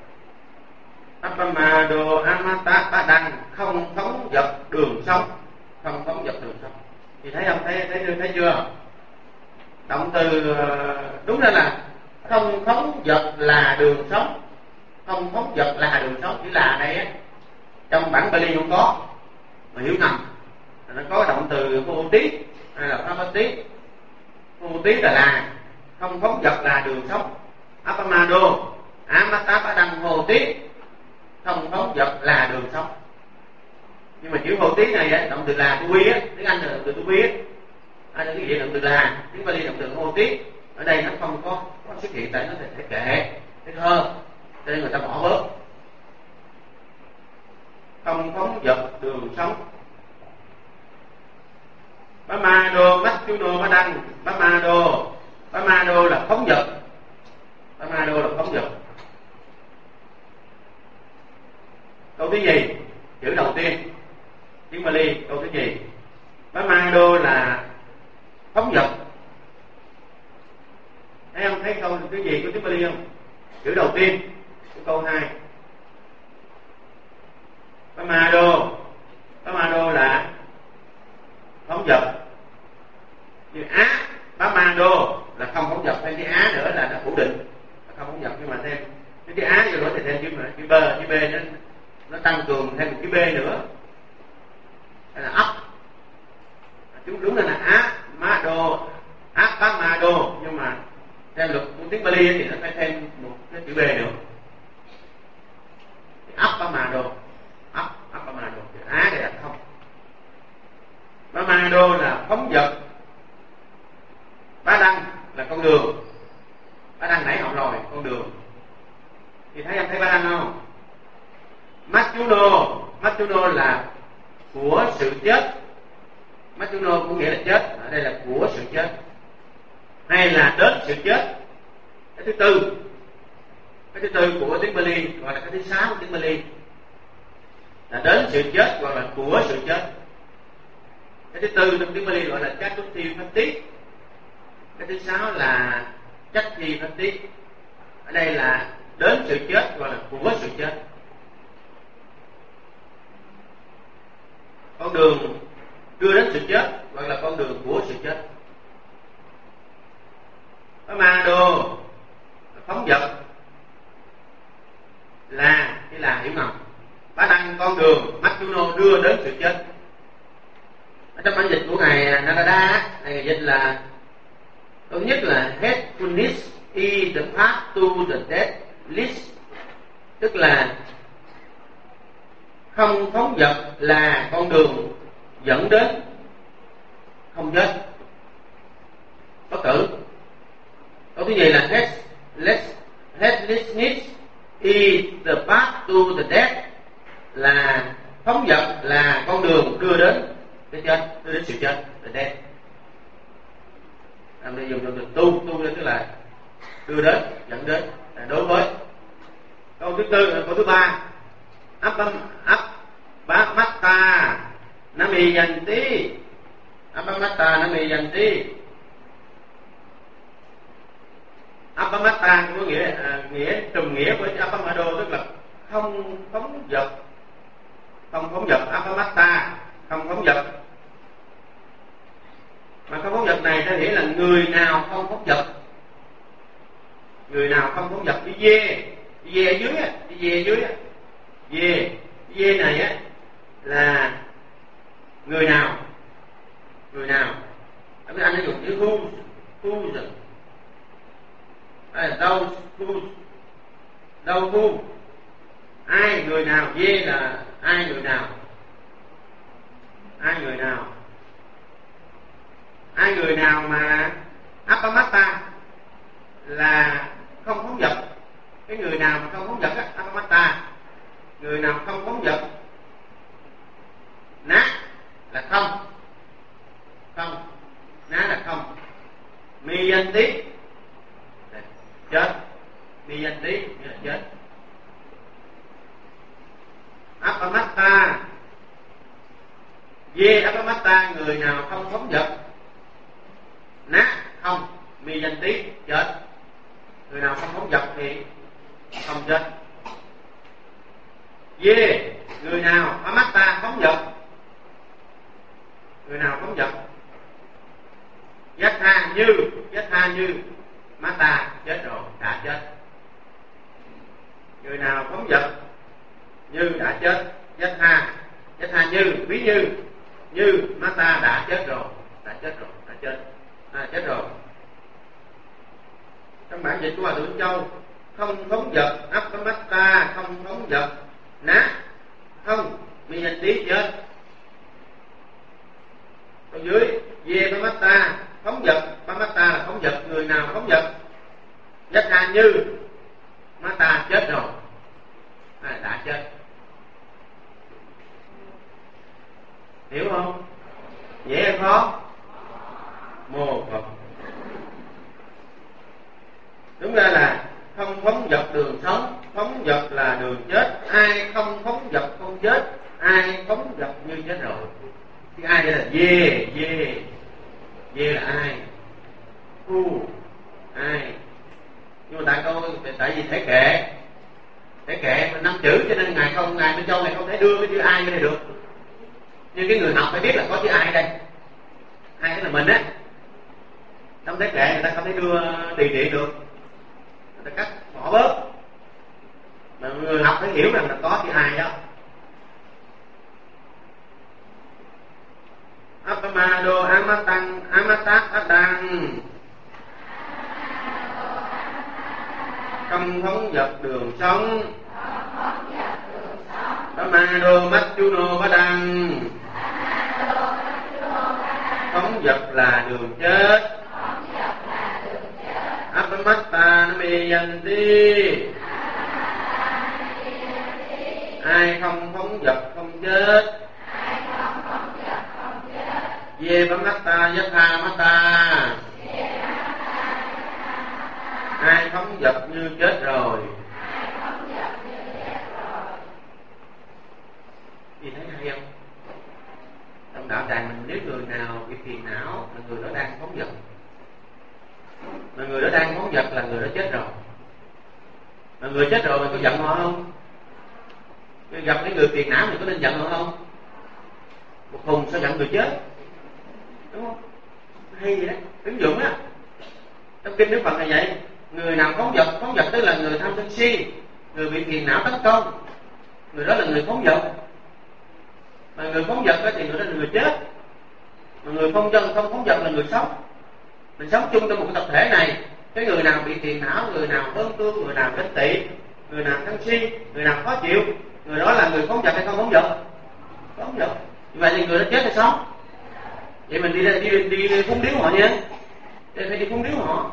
Appamado Amata Bá Đăng không phóng dật đường sống. Không phóng dật đường sống. Thì thấy không? Thấy, thấy, thấy chưa? Động từ đúng ra là không phóng dật là đường sống. Không phóng dật là đường sống. Chỉ là đây á, trong bản Pali không có, mà hiểu ngầm. Nó có động từ vô tí hay là pháp tí. Vô tí là là không phóng dật là đường sống. Appamado Amata Bá Đăng hồ tí không phóng dật là đường sống. Nhưng mà chữ hồ tí này á, động từ là tu vi á, tiếng Anh là động từ tu vi á, à, cái gì động từ là, tiếng Pali động từ hồ tí. Ở đây nó không có, có xuất hiện tại nó thể, thể kệ, thể thơ, cho nên người ta bỏ bớt. Không phóng dật đường sống. Bamado Machuno Bá Đăng. Bamado, Bamado là phóng dật. Bamado là phóng dật. Câu thứ gì? Chữ đầu tiên tiếng Pali. Câu thứ gì? Bamado là phóng dật. Thấy không? Thấy câu thứ gì của tiếng Pali không? Chữ đầu tiên của câu hai. Bamado, Bamado là phóng dật. Chữ Á, Bamado là không phóng dật. Thêm chữ Á nữa là nó phủ định, là không phóng dật. Nhưng mà thêm cái chữ Á rồi đó thì thêm chữ chữ B, chữ B nó nó tăng cường thêm một chữ B nữa, đây là ấp. Chúng đúng là là á ma đô, áp bá ma đô, nhưng mà theo luật của tiếng Pali thì nó phải thêm một cái chữ B nữa, áp bá ma đô, áp áp bá ma đô. Á đây là không. Bá ma đô là phóng dật. Bá Đăng là con đường. Bá Đăng nãy học rồi, con đường. Thì thấy em thấy Bá Đăng không? Machuno, Machuno là của sự chết. Mattuno cũng nghĩa là chết, ở đây là của sự chết, hay là đến sự chết. Cái thứ tư, cái thứ tư của tiếng Pali gọi là cái thứ sáu của tiếng Pali là đến sự chết hoặc là của sự chết. Cái thứ tư trong tiếng Pali gọi là Chatuthi Phatti. Cái thứ sáu là Chatti Phatti. Ở đây là đến sự chết hoặc là của sự chết. Con đường đưa đến sự chết hoặc là con đường của sự chết. Pamado phóng vật là cái là hiểu ngầm. Bá đăng con đường, Mattuno đưa đến sự chết. Ở trong bản dịch của ngài Narada, ngài dịch là thứ nhất là Headfulness is the path to the death list, tức là không phóng vật là con đường dẫn đến không chết, bất tử. Câu thứ nhì là headless, headlessness is the path to the death, là phóng vật là con đường đưa đến cái chết, đưa đến sự chết, the death. Làm đây dùng từ tu, tu tức là đưa đến, dẫn đến, là đối với. Câu thứ tư, câu thứ ba, Appam Appamatta Namiyanti, Appamatta Namiyanti. Appamatta có nghĩa à, nghĩa trùng nghĩa với Appamado, tức là không phóng vật, không phóng vật. Appamatta không phóng vật, mà không phóng vật này theo nghĩa là người nào không phóng vật, người nào không phóng vật. Cái dê, cái dê ở dưới á, cái dê ở dưới á, dê, cái dê này á là người nào, người nào. Ở bên Anh nó dùng chữ who, who rồi, đâu who, đâu who, ai người nào. Dê là ai người nào, ai người nào, ai người nào mà Appamatta là không phóng vật. Cái người nào mà không phóng vật á, Appamatta, người nào không phóng vật. Nát là không, không, nát là không. Miyanti chết, Miyanti nghĩa là chết. Appamatta, Ye Appamatta người nào không phóng vật. Nát không, Miyanti chết, người nào không phóng vật thì không chết. Ye người nào Appamatta phóng vật, người nào phóng vật. Yatha như, Yatha như, Mata chết rồi, đã chết. Người nào phóng vật như đã chết. Yatha, Yatha như, ví như, như Mata đã chết rồi, đã chết rồi, đã chết, à, chết rồi. Trong bản dịch của Hòa Thượng Châu, không phóng vật, Appamatta không phóng vật. Nát không, Miyanti chết. Ở dưới Ye Pamatta phóng vật, Pamatta là phóng vật, người nào phóng vật. Yatha như, Mata chết rồi, à, đã chết. Hiểu không? Dễ hay khó? Mô Phật. Đúng ra là không phóng vật đường sống, phóng vật là đường chết. Ai không phóng vật không chết, ai phóng vật như chết rồi. Cái ai đây là dê, dê, dê là ai? Who, ai? Nhưng mà tại câu, tại vì thể kệ, thể kệ mà năm chữ cho nên ngài không, ngài bên Châu ngài không thể đưa cái chữ ai cái này được. Nhưng cái người học phải biết là có chữ ai đây, ai là mình á. Trong thể kệ người ta không thể đưa tùy tiện được, người ta cắt bỏ bớt. Mà người học phải hiểu rằng là có chữ ai đó. Appamado amatang amatak adang, không phóng vật đường sống. Appamado Mattuno badang, phóng vật là đường chết. Appamatta namiyanti, ai không phóng vật không chết. Ye Devamatta Yatha Mata. Ai phóng dật như chết rồi. Gì thấy hay không? Trong đạo tràng mình, nếu người nào bị phiền não là người đó đang phóng dật. Mà người đó đang phóng dật là người đó chết rồi. Mà người chết rồi mình có giận họ không? Người gặp cái người phiền não mình có nên giận họ không? Một hùng sao giận người chết, đúng không? Hay gì đấy, ứng dụng á. Trong kinh Đức Phật này vậy, người nào phóng dật, phóng dật tức là người tham sân si, người bị phiền não tấn công, người đó là người phóng dật. Mà người phóng dật thì người đó là người chết. Mà người không chân không phóng dật là người sống. Mình sống chung trong một cái tập thể này. Cái người nào bị phiền não, người nào hơn tương, người nào ganh tị, người nào sân si, người nào khó chịu, người đó là người phóng dật hay không phóng dật? Phóng dật. Như vậy thì người đó chết hay sống? Vậy mình đi đi đi, đi phúng điếu họ nha. Để phải đi phúng điếu họ.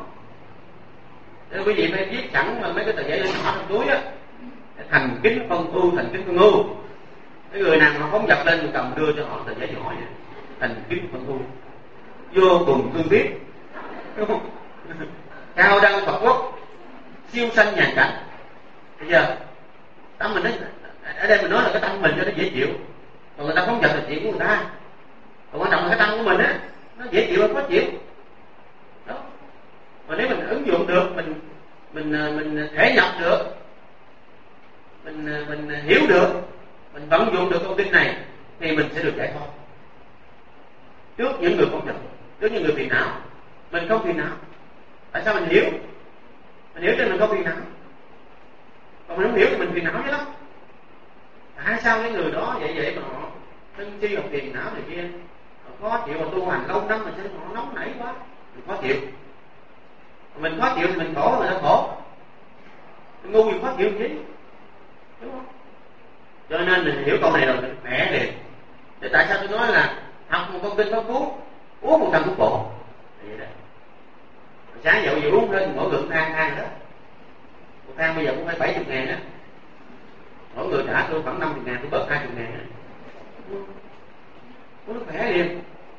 Để quý vị phải viết sẵn mà mấy cái tờ giấy lên nhỏ trong túi á, thành kính phân tu, thành kính phân ngu. Cái người nào mà phóng dật lên mình cầm đưa cho họ tờ giấy nhỏ vậy, thành kính phân tu, vô cùng thương tiếc, đúng không? Cao đăng Phật quốc, siêu sanh nhàn cảnh. Bây giờ tâm mình đó, ở đây mình nói là cái tâm mình cho nó dễ chịu. Còn người ta phóng dật là chuyện của người ta. Còn quan trọng là cái tâm của mình á, nó dễ chịu hay khó chịu. Đó. Mà nếu mình ứng dụng được, mình mình mình thể nhập được, mình mình hiểu được, mình vận dụng được câu kinh này thì mình sẽ được giải thoát. Trước những người phóng dật, trước những người phiền não, mình không phiền não. Tại sao mình hiểu? Mình hiểu cho mình không phiền não. Còn mình không hiểu thì mình phiền não chứ lắm. Tại sao cái người đó vậy vậy mà họ sân si, họ phiền não này kia, họ khó chịu, họ tu hành lâu năm mà sao họ nóng nảy quá, mình khó chịu. Mình khó chịu thì mình khổ, người ta khổ. Mình ngu thì khó chịu gì, đúng không? Cho nên mình hiểu câu này rồi mình khỏe liền. Thế tại sao tôi nói là học một câu kinh pháp phú, uống một trăm thuốc bổ? Vậy đấy. Sáng dậy vừa uống lên mỗi lượng thang thang đó. Một thang bây giờ cũng phải bảy mươi ngàn đó. Mỗi người trả tôi khoảng năm mươi ngàn, tôi bớt hai mươi ngàn đó. Nó khỏe liền.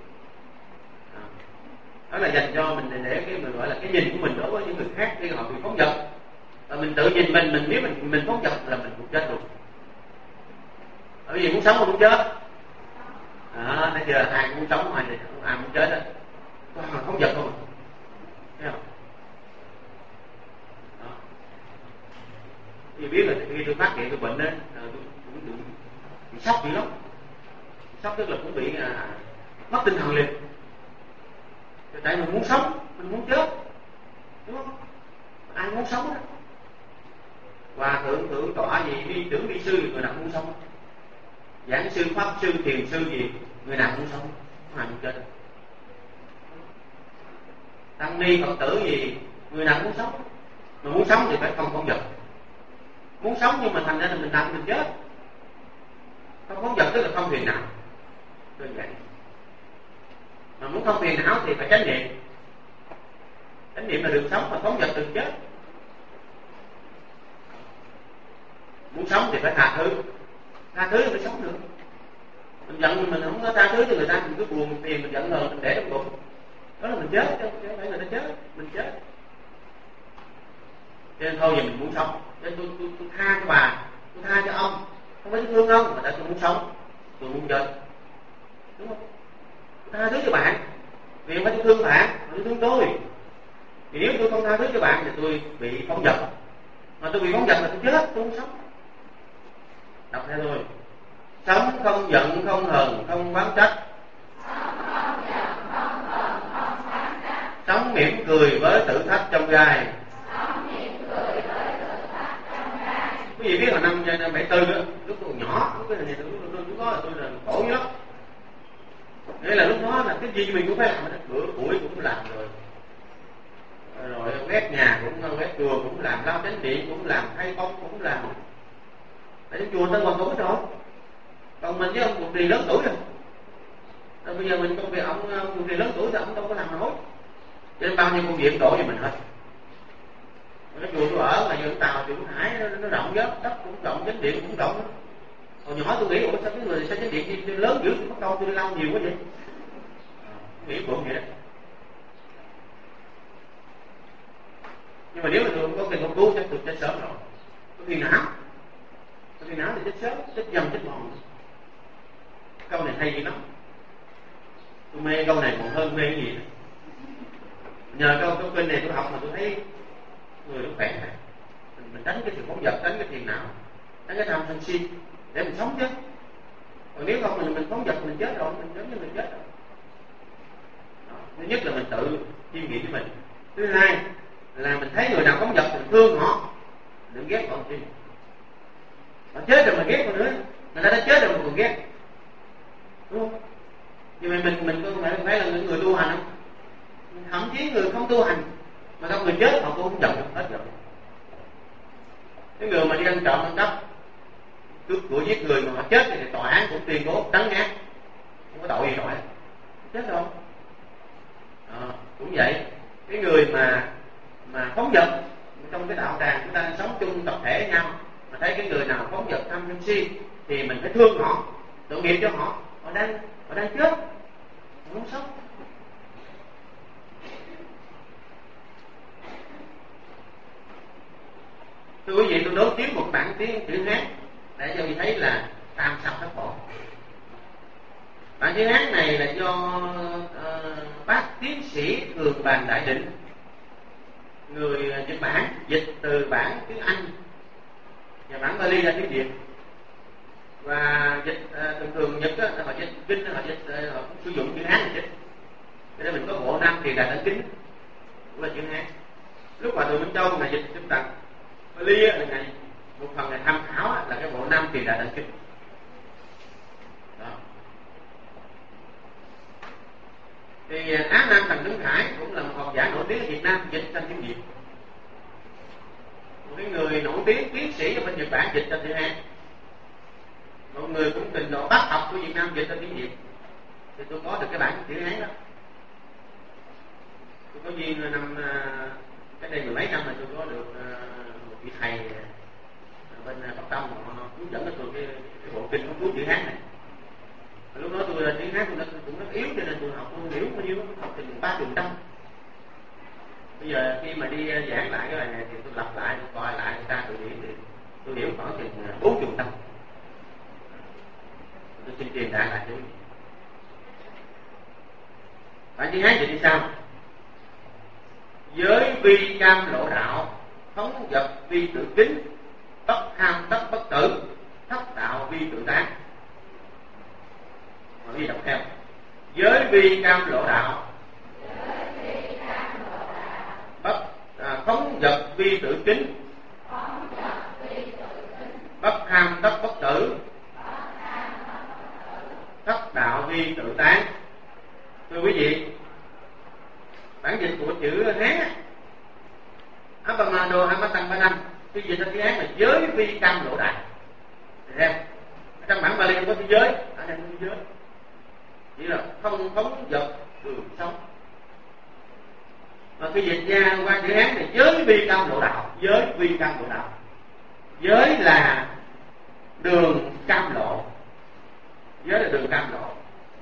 Đó là dành cho mình để cái mình gọi là cái nhìn của mình đối với những người khác khi họ bị phóng dật. Và mình tự nhìn mình, mình biết mình mình phóng dật là mình cũng chết luôn. Bởi vì muốn sống mà muốn chết. Đó, nãy giờ ai cũng muốn sống mà ai muốn chết đó. Có ai phóng dật không? Thấy không? Đó. Vì biết là khi tôi phát hiện tôi bệnh đó, tôi cũng bị, bị sốc dữ lắm. Sốc tức là cũng bị à, mất tinh thần liền. Tại mình muốn sống, mình muốn chết, đúng không? Ai muốn sống đó? Hòa thượng thượng tọa gì, đi trưởng đi sư gì người nào muốn sống? Giảng sư, pháp sư, thiền sư gì người nào muốn sống? Không ai muốn chết. Tăng ni Phật tử gì người nào muốn sống? Mà muốn sống thì phải không phóng dật. Muốn sống nhưng mà thành ra là mình nằm mình chết. Không phóng dật tức là không phiền não. Đơn giản. Mà muốn không phiền não thì phải chánh niệm. Chánh niệm là đường sống, mà phóng dật đường chết. Muốn sống thì phải tha thứ. Tha thứ thì mới sống được. Mình giận mình không có tha thứ cho người ta, mình cứ buồn mình phiền, mình giận hờn mình để trong bụng. Đó là mình chết, chứ không phải người ta chết, mình chết. Cho nên thôi giờ mình muốn sống. Cho nên tôi, tôi, tôi tha cho bà, tôi tha cho ông. Không phải tôi thương ông, mà tại tôi muốn sống, tôi muốn chết. Đúng không? Tôi tha thứ cho bạn, vì không phải tôi thương bạn, mà tôi thương tôi. Vì nếu tôi không tha thứ cho bạn thì tôi bị phóng dật. Mà tôi bị phóng dật là tôi chết, tôi không sống. Đọc theo tôi. Sống không giận, không hờn, không oán trách. Sống mỉm cười với thử thách trong gai. Quý vị biết là năm bảy tư đó, lúc tôi nhỏ, lúc cái này tôi lúc đó là tôi là khổ dữ lắm. Nghĩa là lúc đó là cái gì mình cũng phải làm, bữa củi cũng làm rồi, rồi quét nhà cũng quét chùa cũng làm, lau chánh điện cũng làm, thay bông cũng làm. Tại trong chùa Tân Hoàng tuổi rồi, còn mình với ông một trì lớn tuổi rồi. Rồi bây giờ mình công việc ông một trì lớn tuổi thì ông đâu có làm nổi. Cho nên bao nhiêu công việc đổ cho mình hết. Cái chùa tôi ở là dựng Tàu Trường Hải nó, nó rộng chứ, đất cũng rộng, chánh điện cũng rộng. Hồi nhỏ tôi nghĩ ủa sao cái người sao chánh điện đi lớn dữ, bắt đầu tôi lau nhiều quá vậy. nghĩ bụng vậy đó. Nhưng mà nếu mà tôi không có kinh không cứu chắc tôi chết sớm rồi. Có khi não, có khi não thì chết sớm, chết dần chết mòn. Câu này hay gì lắm. Tôi mê câu này còn hơn mê cái gì nữa. Nhờ câu câu kinh này tôi học mà tôi thấy người nó khỏe này. Mình, mình đánh cái sự phóng dật, đánh cái thiền não, đánh cái tham sân si để mình sống chứ. Còn nếu không mình mình phóng dật mình chết rồi, mình giống như mình chết rồi. Đó. Thứ nhất là mình tự suy nghĩ với mình. Thứ hai là mình thấy người nào phóng dật mình thương họ, đừng ghét họ chi. Họ chết rồi mà ghét họ nữa, người ta đã chết rồi mà còn ghét, đúng không? Nhưng mà mình mình có phải phải là những người tu hành không? Thậm chí người không tu hành mà trong người chết họ cũng không giận hết rồi. Cái người mà đi ăn trộm ăn cắp cướp của giết người mà họ chết thì tòa án cũng tuyên bố trấn áp, không có tội gì rồi, chết rồi. À, cũng vậy, cái người mà mà phóng dật trong cái đạo tràng chúng ta sống chung tập thể với nhau, mà thấy cái người nào phóng dật tham sân si thì mình phải thương họ, tội nghiệp cho họ, họ đang họ đang chết, họ không sống. Thưa quý vị, tôi đối chiếu một bản tiếng chữ Hán để cho quý vị thấy là tam sập thất bộ. Bản chữ Hán này là do uh, bác tiến sĩ Thường Bàn Đại Định, người Nhật Bản, dịch từ bản tiếng Anh và bản Bali ra tiếng Việt. Và dịch uh, thường thường Nhật á, họ dịch kinh họ dịch uh, họ cũng sử dụng chữ Hán để dịch. Cho nên mình có bộ Nam Truyền Đại Tạng Kinh cũng là chữ Hán. Lúc mà từ Minh Châu là dịch kinh tạng Bali là ngày một phần là tham khảo là cái bộ Nam Truyền Đại Tạng Kinh. Đó. Thì Á Nam Trần Tuấn Khải cũng là một học giả nổi tiếng ở Việt Nam, dịch sang tiếng Việt. Một cái người nổi tiếng tiến sĩ ở bên Nhật Bản dịch sang tiếng Hán. Một người cũng trình độ bác học của Việt Nam dịch sang tiếng Việt. Thì tôi có được cái bản chữ Hán đó. Tôi có duyên năm cái đây mười mấy năm mà tôi có được một vị thầy bên Bắc Tông họ hướng dẫn cho tôi cái, cái bộ kinh của chữ Hán này. Và lúc đó tôi tiếng Hán tôi cũng rất yếu cho nên tôi học không hiểu bao nhiêu, học từ ba trường trăm. Bây giờ khi mà đi giảng lại cái bài này thì tôi lặp lại, tôi coi lại người ta tôi hiểu thì tôi hiểu khoảng chừng bốn trường trăm. Tôi xin truyền đạt lại cho quý vị. Bản chữ Hán thì đi sao? Giới vi cam lộ đạo, phóng dật vi tự kính, bất ham tất bất tử, thất đạo vi tự tán. Mọi người đọc theo. Giới vi cam lộ đạo, bất à, phóng dật vi tự kính, bất ham tất bất tử, thất đạo vi tự tán. Thưa quý vị, bản dịch của chữ Hán Abhamado Amatang Ba Năm, cái dịch ra tiếng Hán là giới vi cam lộ đạo. Thấy không? Trong bản Bali không có chữ giới, ở đây không có chữ giới, chỉ là không phóng dật đường sống. Mà khi dịch ra qua chữ Hán thì giới vi cam lộ đạo, giới vi cam lộ đạo, giới là đường cam lộ, giới là đường cam lộ.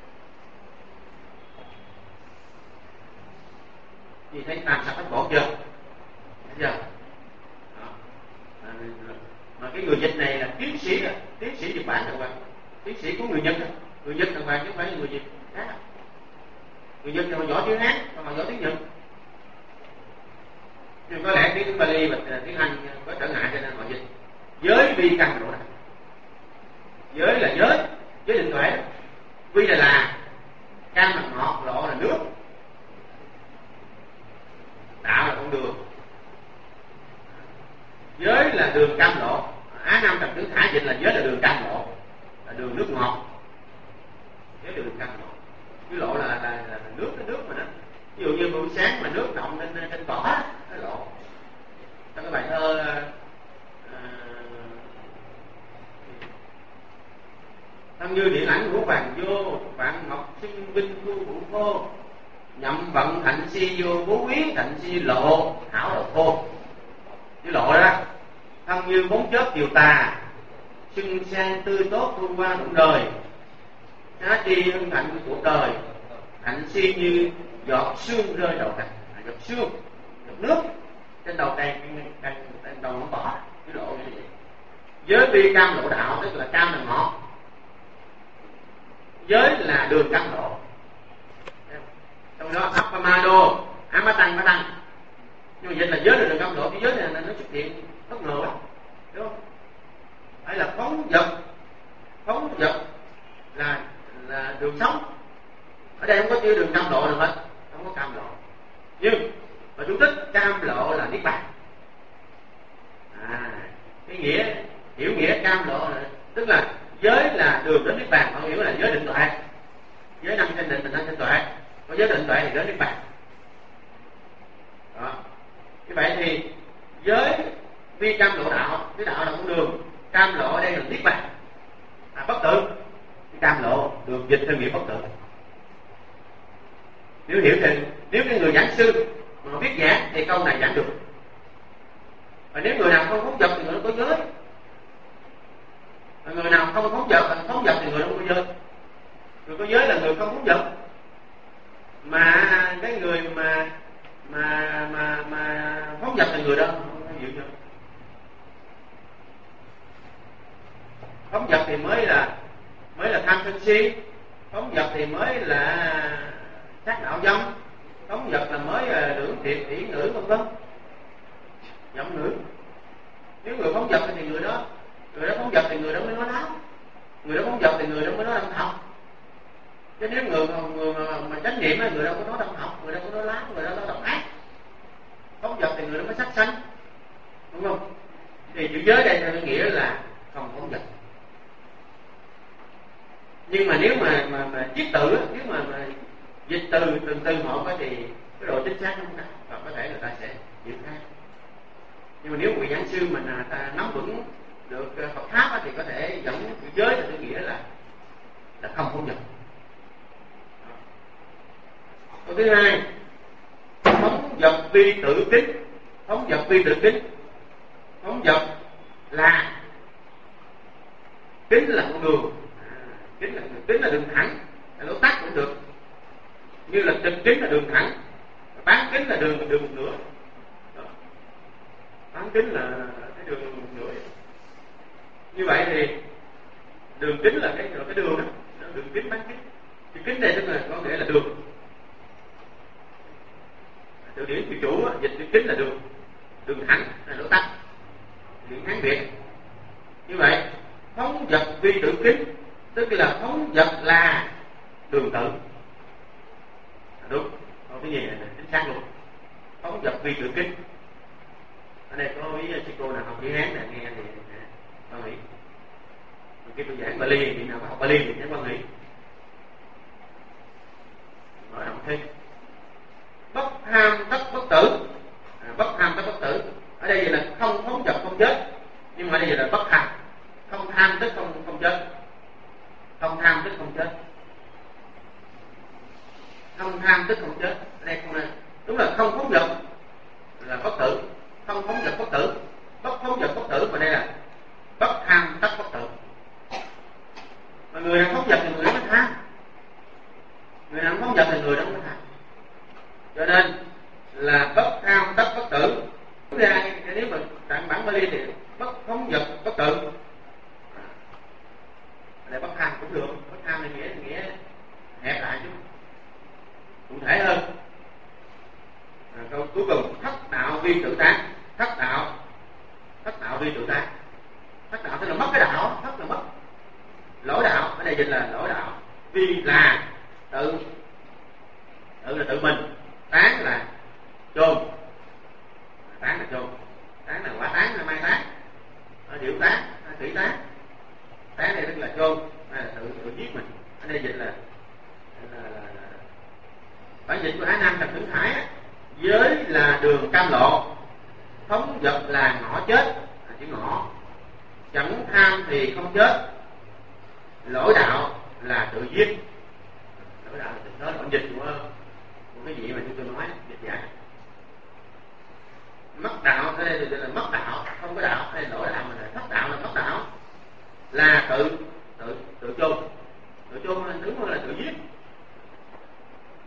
Thì thấy tam sắp thất bộ chưa? Thấy chưa? Đó. Mà cái người dịch này là tiến sĩ, tiến sĩ Nhật Bản đàng hoàng, tiến sĩ của người Nhật, người Nhật đàng hoàng chứ không phải là người Việt khác. Người Nhật thì họ giỏi tiếng Hán, còn họ giỏi tiếng Nhật. Nhưng có lẽ tiếng Bali và tiếng Anh có trở ngại cho nên họ dịch giới vi cam lộ đạo. Giới là giới, giới định tuệ. Vi là là, cam là ngọt, lộ là nước, đạo là con đường. Giới là đường cam lộ. Á Nam Trần Tuấn Khải dịch là giới là đường cam lộ, là đường nước ngọt. Giới đường cam lộ. Cái lộ là, là, là, là nước, cái nước mà đó. Ví dụ như buổi sáng mà nước động lên trên cỏ, cái lộ. Trong cái bài thơ uh, thân như điện ảnh của vàng vô, vạn ngọc sinh binh thu vũ khô, nhậm vận thạnh si vô bố quý, thạnh si lộ hảo đầu khô. Cái lộ đó, thân như bóng chớp chiều tà, xuân sang tươi tốt thu qua đụng đời, giá trị hưng thạnh của cuộc đời, hạnh si như giọt sương rơi đầu cây, giọt sương, giọt nước trên đầu cây, trên đầu nó bỏ cái lộ như vậy. Giới vi cam lộ đạo, tức là cam là ngọt, giới là đường cam lộ. Trong đó Appamado, Amatang Matang, nhưng mà dịch là giới là đường cam lộ, cái giới này nó xuất hiện bất ngờ quá, đúng không? Hay là phóng vật, phóng vật là là đường sống. Ở đây không có chữ đường cam lộ được hết, không có cam lộ. Nhưng mà chú thích cam lộ là niết bàn. À, cái nghĩa hiểu nghĩa cam lộ là, tức là giới là đường đến niết bàn, họ hiểu là giới định tuệ. Giới năm thanh định là năm thanh tuệ, có giới định tuệ thì đến niết bàn. Đó. Như vậy thì giới vi cam lộ đạo, cái đạo là con đường, cam lộ ở đây là niết bàn, à, bất tử. Cái cam lộ được dịch theo nghĩa bất tử. Nếu hiểu thì nếu cái người giảng sư mà biết giảng thì câu này giảng được. Và nếu người nào không phóng dật thì người đó có giới. Và người nào không phóng dật, phóng dật thì người đó không có giới. Người có giới là người không phóng dật. Mà cái người mà mà mà mà phóng dật thì người đó không có chịu giới. Phóng dật thì mới là mới là tham sân si, phóng dật thì mới là sát đạo dâm, phóng dật là mới là lưỡng thiệt, ỷ ngữ vân vân, giọng ngữ. Nếu người phóng dật thì người đó người đó phóng dật thì người đó mới nói láo, người đó phóng dật thì người đó mới nói đâm học. Chứ nếu người người mà, mà chánh niệm á, người đó có nói đâm học, người đó có nói láo, người đó nói độc ác. Phóng dật thì người đó mới sát sanh, đúng không? Thì chữ giới đây theo nghĩa là không phóng dật. Nhưng mà nếu mà mà, mà chiết tự, nếu mà, mà dịch từ từng từ một thì cái độ chính xác không cao, và có thể người ta sẽ dịch khác. Nhưng mà nếu vị giảng sư mình à, ta nắm vững được Phật pháp thì có thể dẫn chữ giới là nghĩa là là không phóng dật. Câu thứ hai, phóng dật vi tự kính. Phóng dật vi tự kính, phóng dật là kính là con đường, à, kính là kính là đường thẳng, là lối tắt cũng được. Như là trực kính là đường thẳng, bán kính là đường đường một nửa. Đó. Bán kính là cái đường một nửa. Như vậy thì đường kính là cái là cái đường đó, đường kính bán kính. Thì kính này tức là có nghĩa là đường. Từ điển từ chủ dịch chữ kính là đường, đường thẳng là lối tắt, điển Hán Việt. Như vậy phóng dật vi tự kính, tức là phóng dật là đường tự. Đúng, câu cái gì này chính xác luôn. Phóng dật vi tự kính. Ở đây có ý sư cô nào học chữ Hán này nghe thì quan nghĩ. Khi tôi giảng Bali thì nào học Bali thì chắc quan nghĩ. Mở rộng thêm. Bất ham tất bất tử. À, bất ham tất bất tử. Ở đây là không phóng dật không chết. Nhưng mà ở đây là bất ham. Không tham tức không không chết. Không tham tức không chết. Không tham tức không chết. Ở đây không này. Đúng là không phóng dật là bất tử. Không phóng dật bất tử. Bất phóng dật bất tử, và đây là bất tham tất bất tử. Mà người nào phóng dật thì người đó mới tham. Người nào phóng dật thì người đó mới tham. Cho nên là bất tham tất bất tử. Thứ hai, nếu mà tạng bản Bali thì bất phóng dật bất tử. Để bất tham cũng được. Bất tham thì nghĩa nghĩa hẹp lại chứ cụ thể hơn. À, câu cuối cùng, thất đạo vi tự tán. Thất đạo thất đạo vi tự tán. Thất đạo tức là mất cái đạo, thất là mất. Lỗi đạo, ở đây dịch là lỗi đạo. Vi là tự, tự là tự mình. Tán là chôn. Tán là chôn. Tán là quả tán là mai tán. Ở điệu tán, thủy tán. Tán đây tức là chôn, hay là tự tự giết mình. Ở đây dịch là là, là, là bản dịch của Á Nam Trần Tướng Thái á, giới là đường cam lộ, phóng dật là ngõ chết, là chữ ngõ, chẳng tham thì không chết, lỗi đạo là tự giết. Lỗi đạo là tự đó là bản dịch của, của cái gì mà chúng tôi nói dịch giải. Mất đạo ở đây thì là mất đạo, không có đạo, hay lỗi đạo mà là thất đạo là mất đạo, là tự tự tự chôn, tự chôn là đúng hơn là tự giết.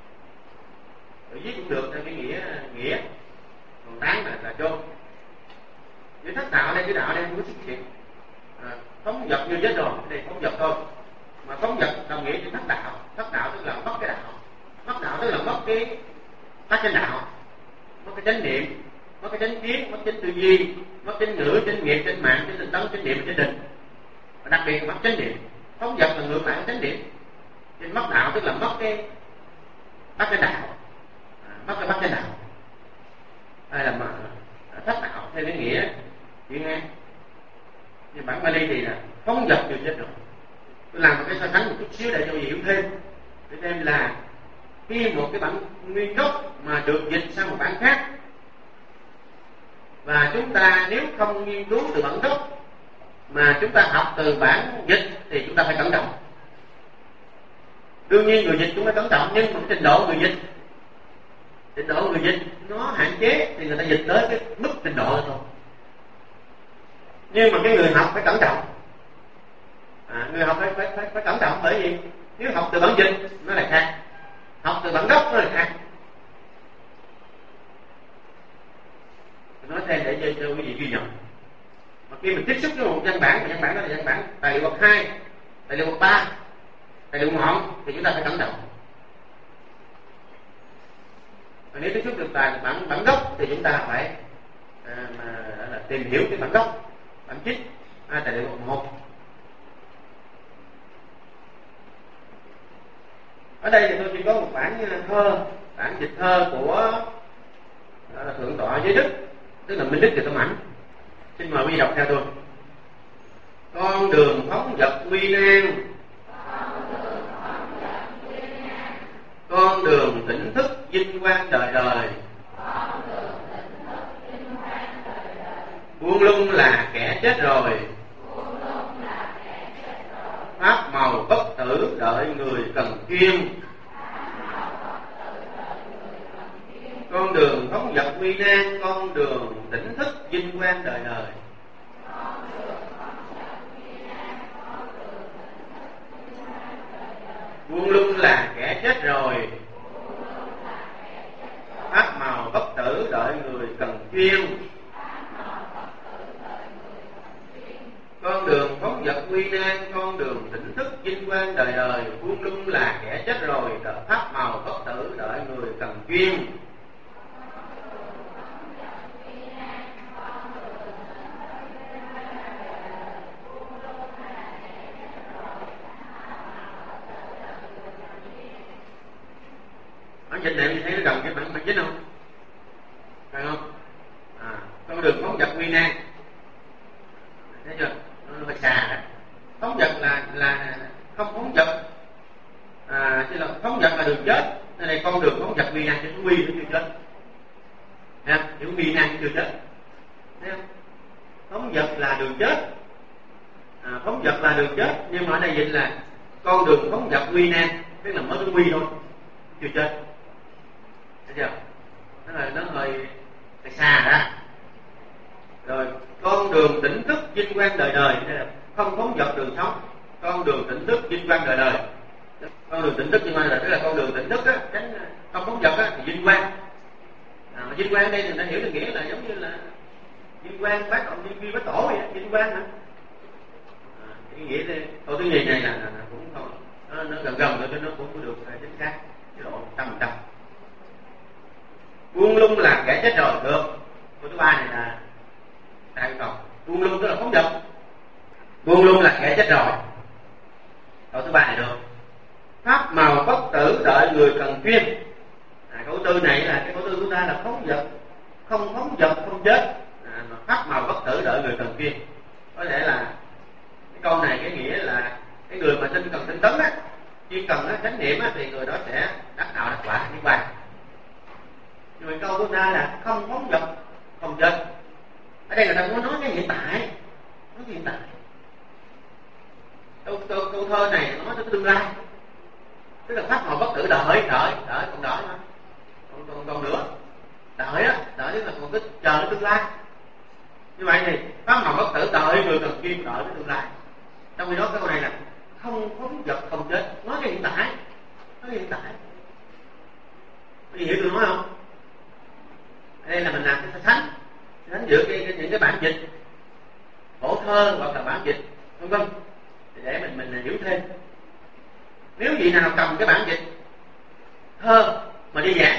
viết cũng được theo cái nghĩa nghĩa, còn tán là là chôn. Chữ thất đạo đây, chữ đạo đây không có xuất hiện. À, phóng dật như chết rồi, cái này phóng dật thôi. Mà phóng dật đồng nghĩa chữ thất đạo. Thất đạo tức là mất cái đạo. Mất đạo tức là mất cái tác chánh đạo, mất cái chánh niệm, mất cái chánh kiến, mất chánh tư duy, mất chánh ngữ, chánh nghiệp, chánh mạng, chánh tinh tấn, chánh niệm, chánh định. Và đặc biệt là mất chánh niệm. Phóng dật là ngược lại với chánh niệm. Nên mất đạo tức là mất cái bắt cái đạo, à, mất cái bắt cái đạo, hay là mà thất đạo theo cái nghĩa chị nghe. Nhưng bản Bali thì là phóng dật chưa chết rồi. Tôi làm một cái so sánh một chút xíu để cho hiểu thêm, để xem là khi một cái bản nguyên gốc mà được dịch sang một bản khác, và chúng ta nếu không nghiên cứu từ bản gốc mà chúng ta học từ bản dịch thì chúng ta phải cẩn trọng. Đương nhiên người dịch cũng phải cẩn trọng, nhưng một trình độ người dịch, trình độ người dịch nó hạn chế thì người ta dịch tới cái mức trình độ thôi. Nhưng mà cái người học phải cẩn trọng. À, người học phải, phải, phải, phải cẩn trọng, bởi vì nếu học từ bản dịch nó lại khác, học từ bản gốc nó lại khác. Nói thêm để cho, cho quý vị ghi nhận. Mà khi mình tiếp xúc với một văn bản, mà văn bản đó là văn bản tài liệu bậc hai, tài liệu bậc ba, tài liệu ngọn thì chúng ta phải cẩn trọng. Và nếu tiếp xúc được tài bản bản gốc thì chúng ta phải à, mà, là tìm hiểu cái bản gốc, bản chính, à, tài liệu bậc một. Ở đây thì tôi chỉ có một bản thơ, bản dịch thơ của à, thượng tọa Giới Đức, tức là Minh Đức Từ Tâm Ảnh. Xin mời quý vị đọc theo tôi. Con đường phóng dật nguy nan, con đường tỉnh thức vinh quang đời đời, buông lung là kẻ chết rồi, pháp màu bất tử đợi người cần kiên. Con đường phóng dật nguy nan, con đường tỉnh thức vinh quang đời đời. Buông lung là kẻ chết rồi, pháp màu bất tử đợi người cần chuyên. Con đường phóng dật nguy nan, con đường tỉnh thức vinh quang đời đời. Buông lung là kẻ chết rồi, pháp màu bất tử đợi người cần chuyên. Bản dịch này mình thấy nó gần cái bản bản chính không? Phải không? À, con đường phóng dật nguy nan, thấy chưa? Nó phải xà đó. Phóng dật là là không phóng dật, à, chứ là phóng dật là đường chết. Nên này con đường phóng dật nguy nan, chứ nó nguy nó chưa chết. Thấy không? Chữ nguy nan chưa chết. Thấy không? Phóng dật là đường chết, à, phóng dật là đường chết, nhưng mà ở đây dịch là con đường phóng dật nguy nan, tức là mới cái nguy thôi, chưa chết. Thấy chưa? Nó là nó hơi hơi xa ra. Rồi con đường tỉnh thức vinh quang đời đời, không phóng dật đường sống, con đường tỉnh thức vinh quang đời đời. Con đường tỉnh thức vinh quang đời đời tức là con đường tỉnh thức á, tránh không phóng dật á thì vinh quang. À, mà vinh quang đây người ta hiểu được nghĩa là giống như là vinh quang bác ông vinh bác tổ vậy, vinh quang hả? À, cái nghĩa đây câu thứ nhì này là, là, là cũng không, nó, nó gần gần rồi cho nó cũng được chính xác, cái độ trăm phần trăm. Buông lung là kẻ chết rồi, được. Câu thứ ba này là đại cầu. Buông lung tức là phóng dật. Buông lung là kẻ chết rồi. Câu thứ ba này được. Pháp màu bất tử đợi người cần chuyên. À, câu tư này là cái câu tư của ta là phóng dật, không phóng dật không chết. À, mà pháp màu bất tử đợi người cần chuyên. Có thể là cái câu này cái nghĩa là cái người mà tinh cần tinh tấn á, chỉ cần á, chánh niệm á, thì người đó sẽ đắc đạo đắc quả niết bàn. Nhưng mà câu của ta là không phóng dật không chết. Ở đây người ta muốn nói cái hiện tại, nói cái hiện tại. Câu, câu, câu thơ này nói tới tương lai, tức là pháp màu bất tử đợi, đợi, đợi, còn đợi mà, còn, còn, còn nữa, đợi á, đợi tức là còn cái chờ cái tương lai. Như vậy thì pháp màu bất tử đợi người cần chuyên, đợi cái tương lai. Trong khi đó câu này là không phóng dật không chết, nói cái hiện tại, nói cái hiện tại. Có gì hiểu tôi nói không? Đây là mình làm cái so sánh, so sánh giữa cái, cái, những cái bản dịch phổ thơ hoặc là bản dịch vân vân để mình mình hiểu thêm. Nếu vị nào cầm cái bản dịch thơ mà đi giảng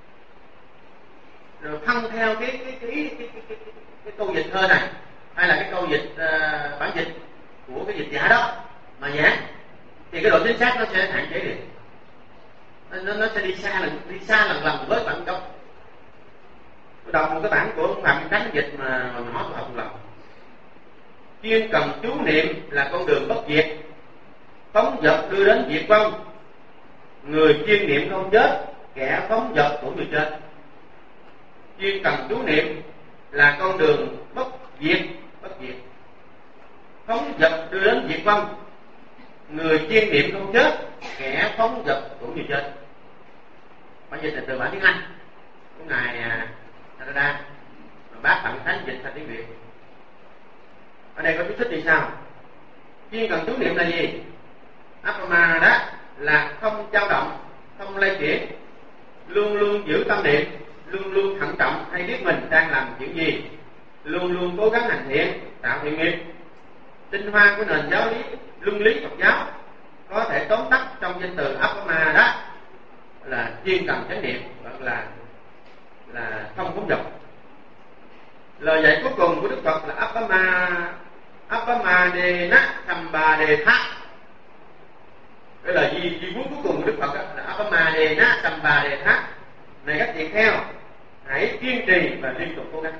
rồi phân theo cái cái cái, cái, cái, cái, cái, cái câu dịch thơ này hay là cái câu dịch uh, bản dịch của cái dịch giả đó mà giảng thì cái độ chính xác nó sẽ hạn chế đi, nó, nó sẽ đi xa lần đi xa lần lần với bản gốc. Tôi đọc một cái bản của ông Phạm Khánh dịch mà hồi nhỏ tôi học một lần. Chuyên cần chú niệm là con đường bất diệt, phóng dật đưa đến diệt vong. Người chuyên niệm không chết, kẻ phóng dật của người chết. Chuyên cần chú niệm là con đường bất diệt, bất diệt, phóng dật đưa đến diệt vong. Người chuyên niệm không chết, kẻ phóng dật của người chết. Bản dịch là từ bản tiếng Anh của ngài Canada, bác Phạm Khánh dịch thành tiếng Việt. Ở đây có chú thích thì sao? Chuyên cần chú niệm là gì? Apama đó là không dao động, không lay chuyển, luôn luôn giữ tâm niệm, luôn luôn thận trọng hay biết mình đang làm chuyện gì, luôn luôn cố gắng hành thiện, tạo thiện nghiệp. Tinh hoa của nền giáo lý luân lý Phật giáo có thể tóm tắt trong danh từ Apama đó là chuyên cần chánh niệm hoặc là là không phóng dật. Lời dạy cuối cùng của Đức Phật là Appama Appama de na samba de tha. Cái lời di di cuối cuối cùng của Đức Phật là Appama de na samba de tha. Này các tỳ kheo, hãy kiên trì và liên tục cố gắng.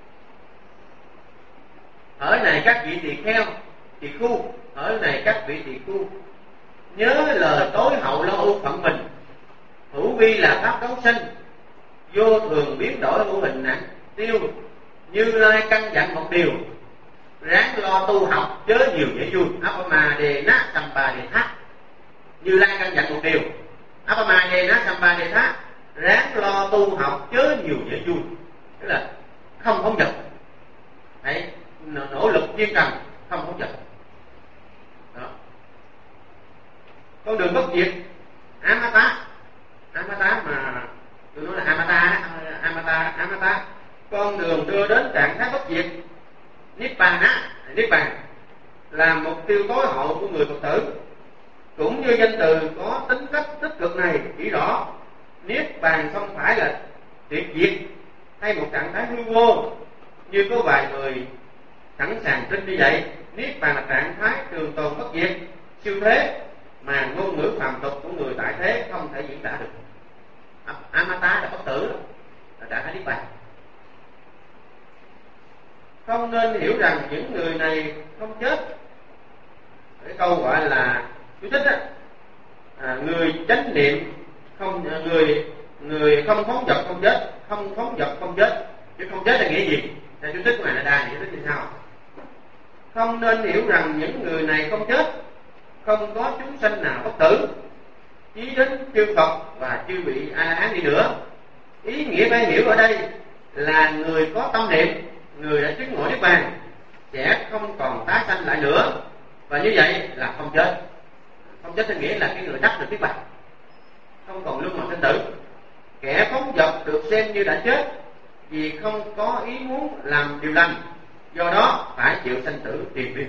Ở này các vị tỳ kheo, tỳ khu, ở này các vị tỳ khu, nhớ lời tối hậu lo âu phận mình. Hữu vi là pháp cấu sinh, vô thường biến đổi hữu hình nặng tiêu. Như Lai căn dặn một điều, ráng lo tu học chớ nhiều dễ vui. Appama de na samba de tha. Như Lai căn dặn một điều, Appama de na samba de tha, ráng lo tu học chớ nhiều dễ vui. Tức là không phóng dật, hãy nỗ lực chuyên cần, không phóng dật. Đó. Con đường bất diệt Amata, Amata mà tôi nói là Amata, Amata, Amata, con đường đưa đến trạng thái bất diệt Nibbana, Nibbana là mục tiêu tối hậu của người Phật tử. Cũng như danh từ có tính cách tích cực này chỉ rõ, Niết bàn không phải là tuyệt diệt hay một trạng thái hư vô như có vài người sẵn sàng tin như vậy. Niết bàn là trạng thái trường tồn bất diệt, siêu thế mà ngôn ngữ phàm tục của người tại thế không thể diễn tả được. Amata là bất tử, là trạng thái niết bàn. Không nên hiểu rằng những người này không chết. Cái câu gọi là chú thích á, à, người chánh niệm không, người người không phóng dật không chết, không phóng dật không chết. Chứ không chết là nghĩa gì? Theo chú thích của ngài Đa thì chú thích như sau: không nên hiểu rằng những người này không chết, không có chúng sanh nào bất tử, chí đến chư Phật và chư vị A La Hán đi nữa. Ý nghĩa phải hiểu ở đây là người có tâm niệm, người đã chứng ngộ niết bàn sẽ không còn tái sanh lại nữa, và như vậy là không chết. Không chết thì nghĩa là cái người đắc được niết bàn, không còn luân hồi sinh tử. Kẻ phóng dật được xem như đã chết vì không có ý muốn làm điều lành, do đó phải chịu sanh tử triền miên.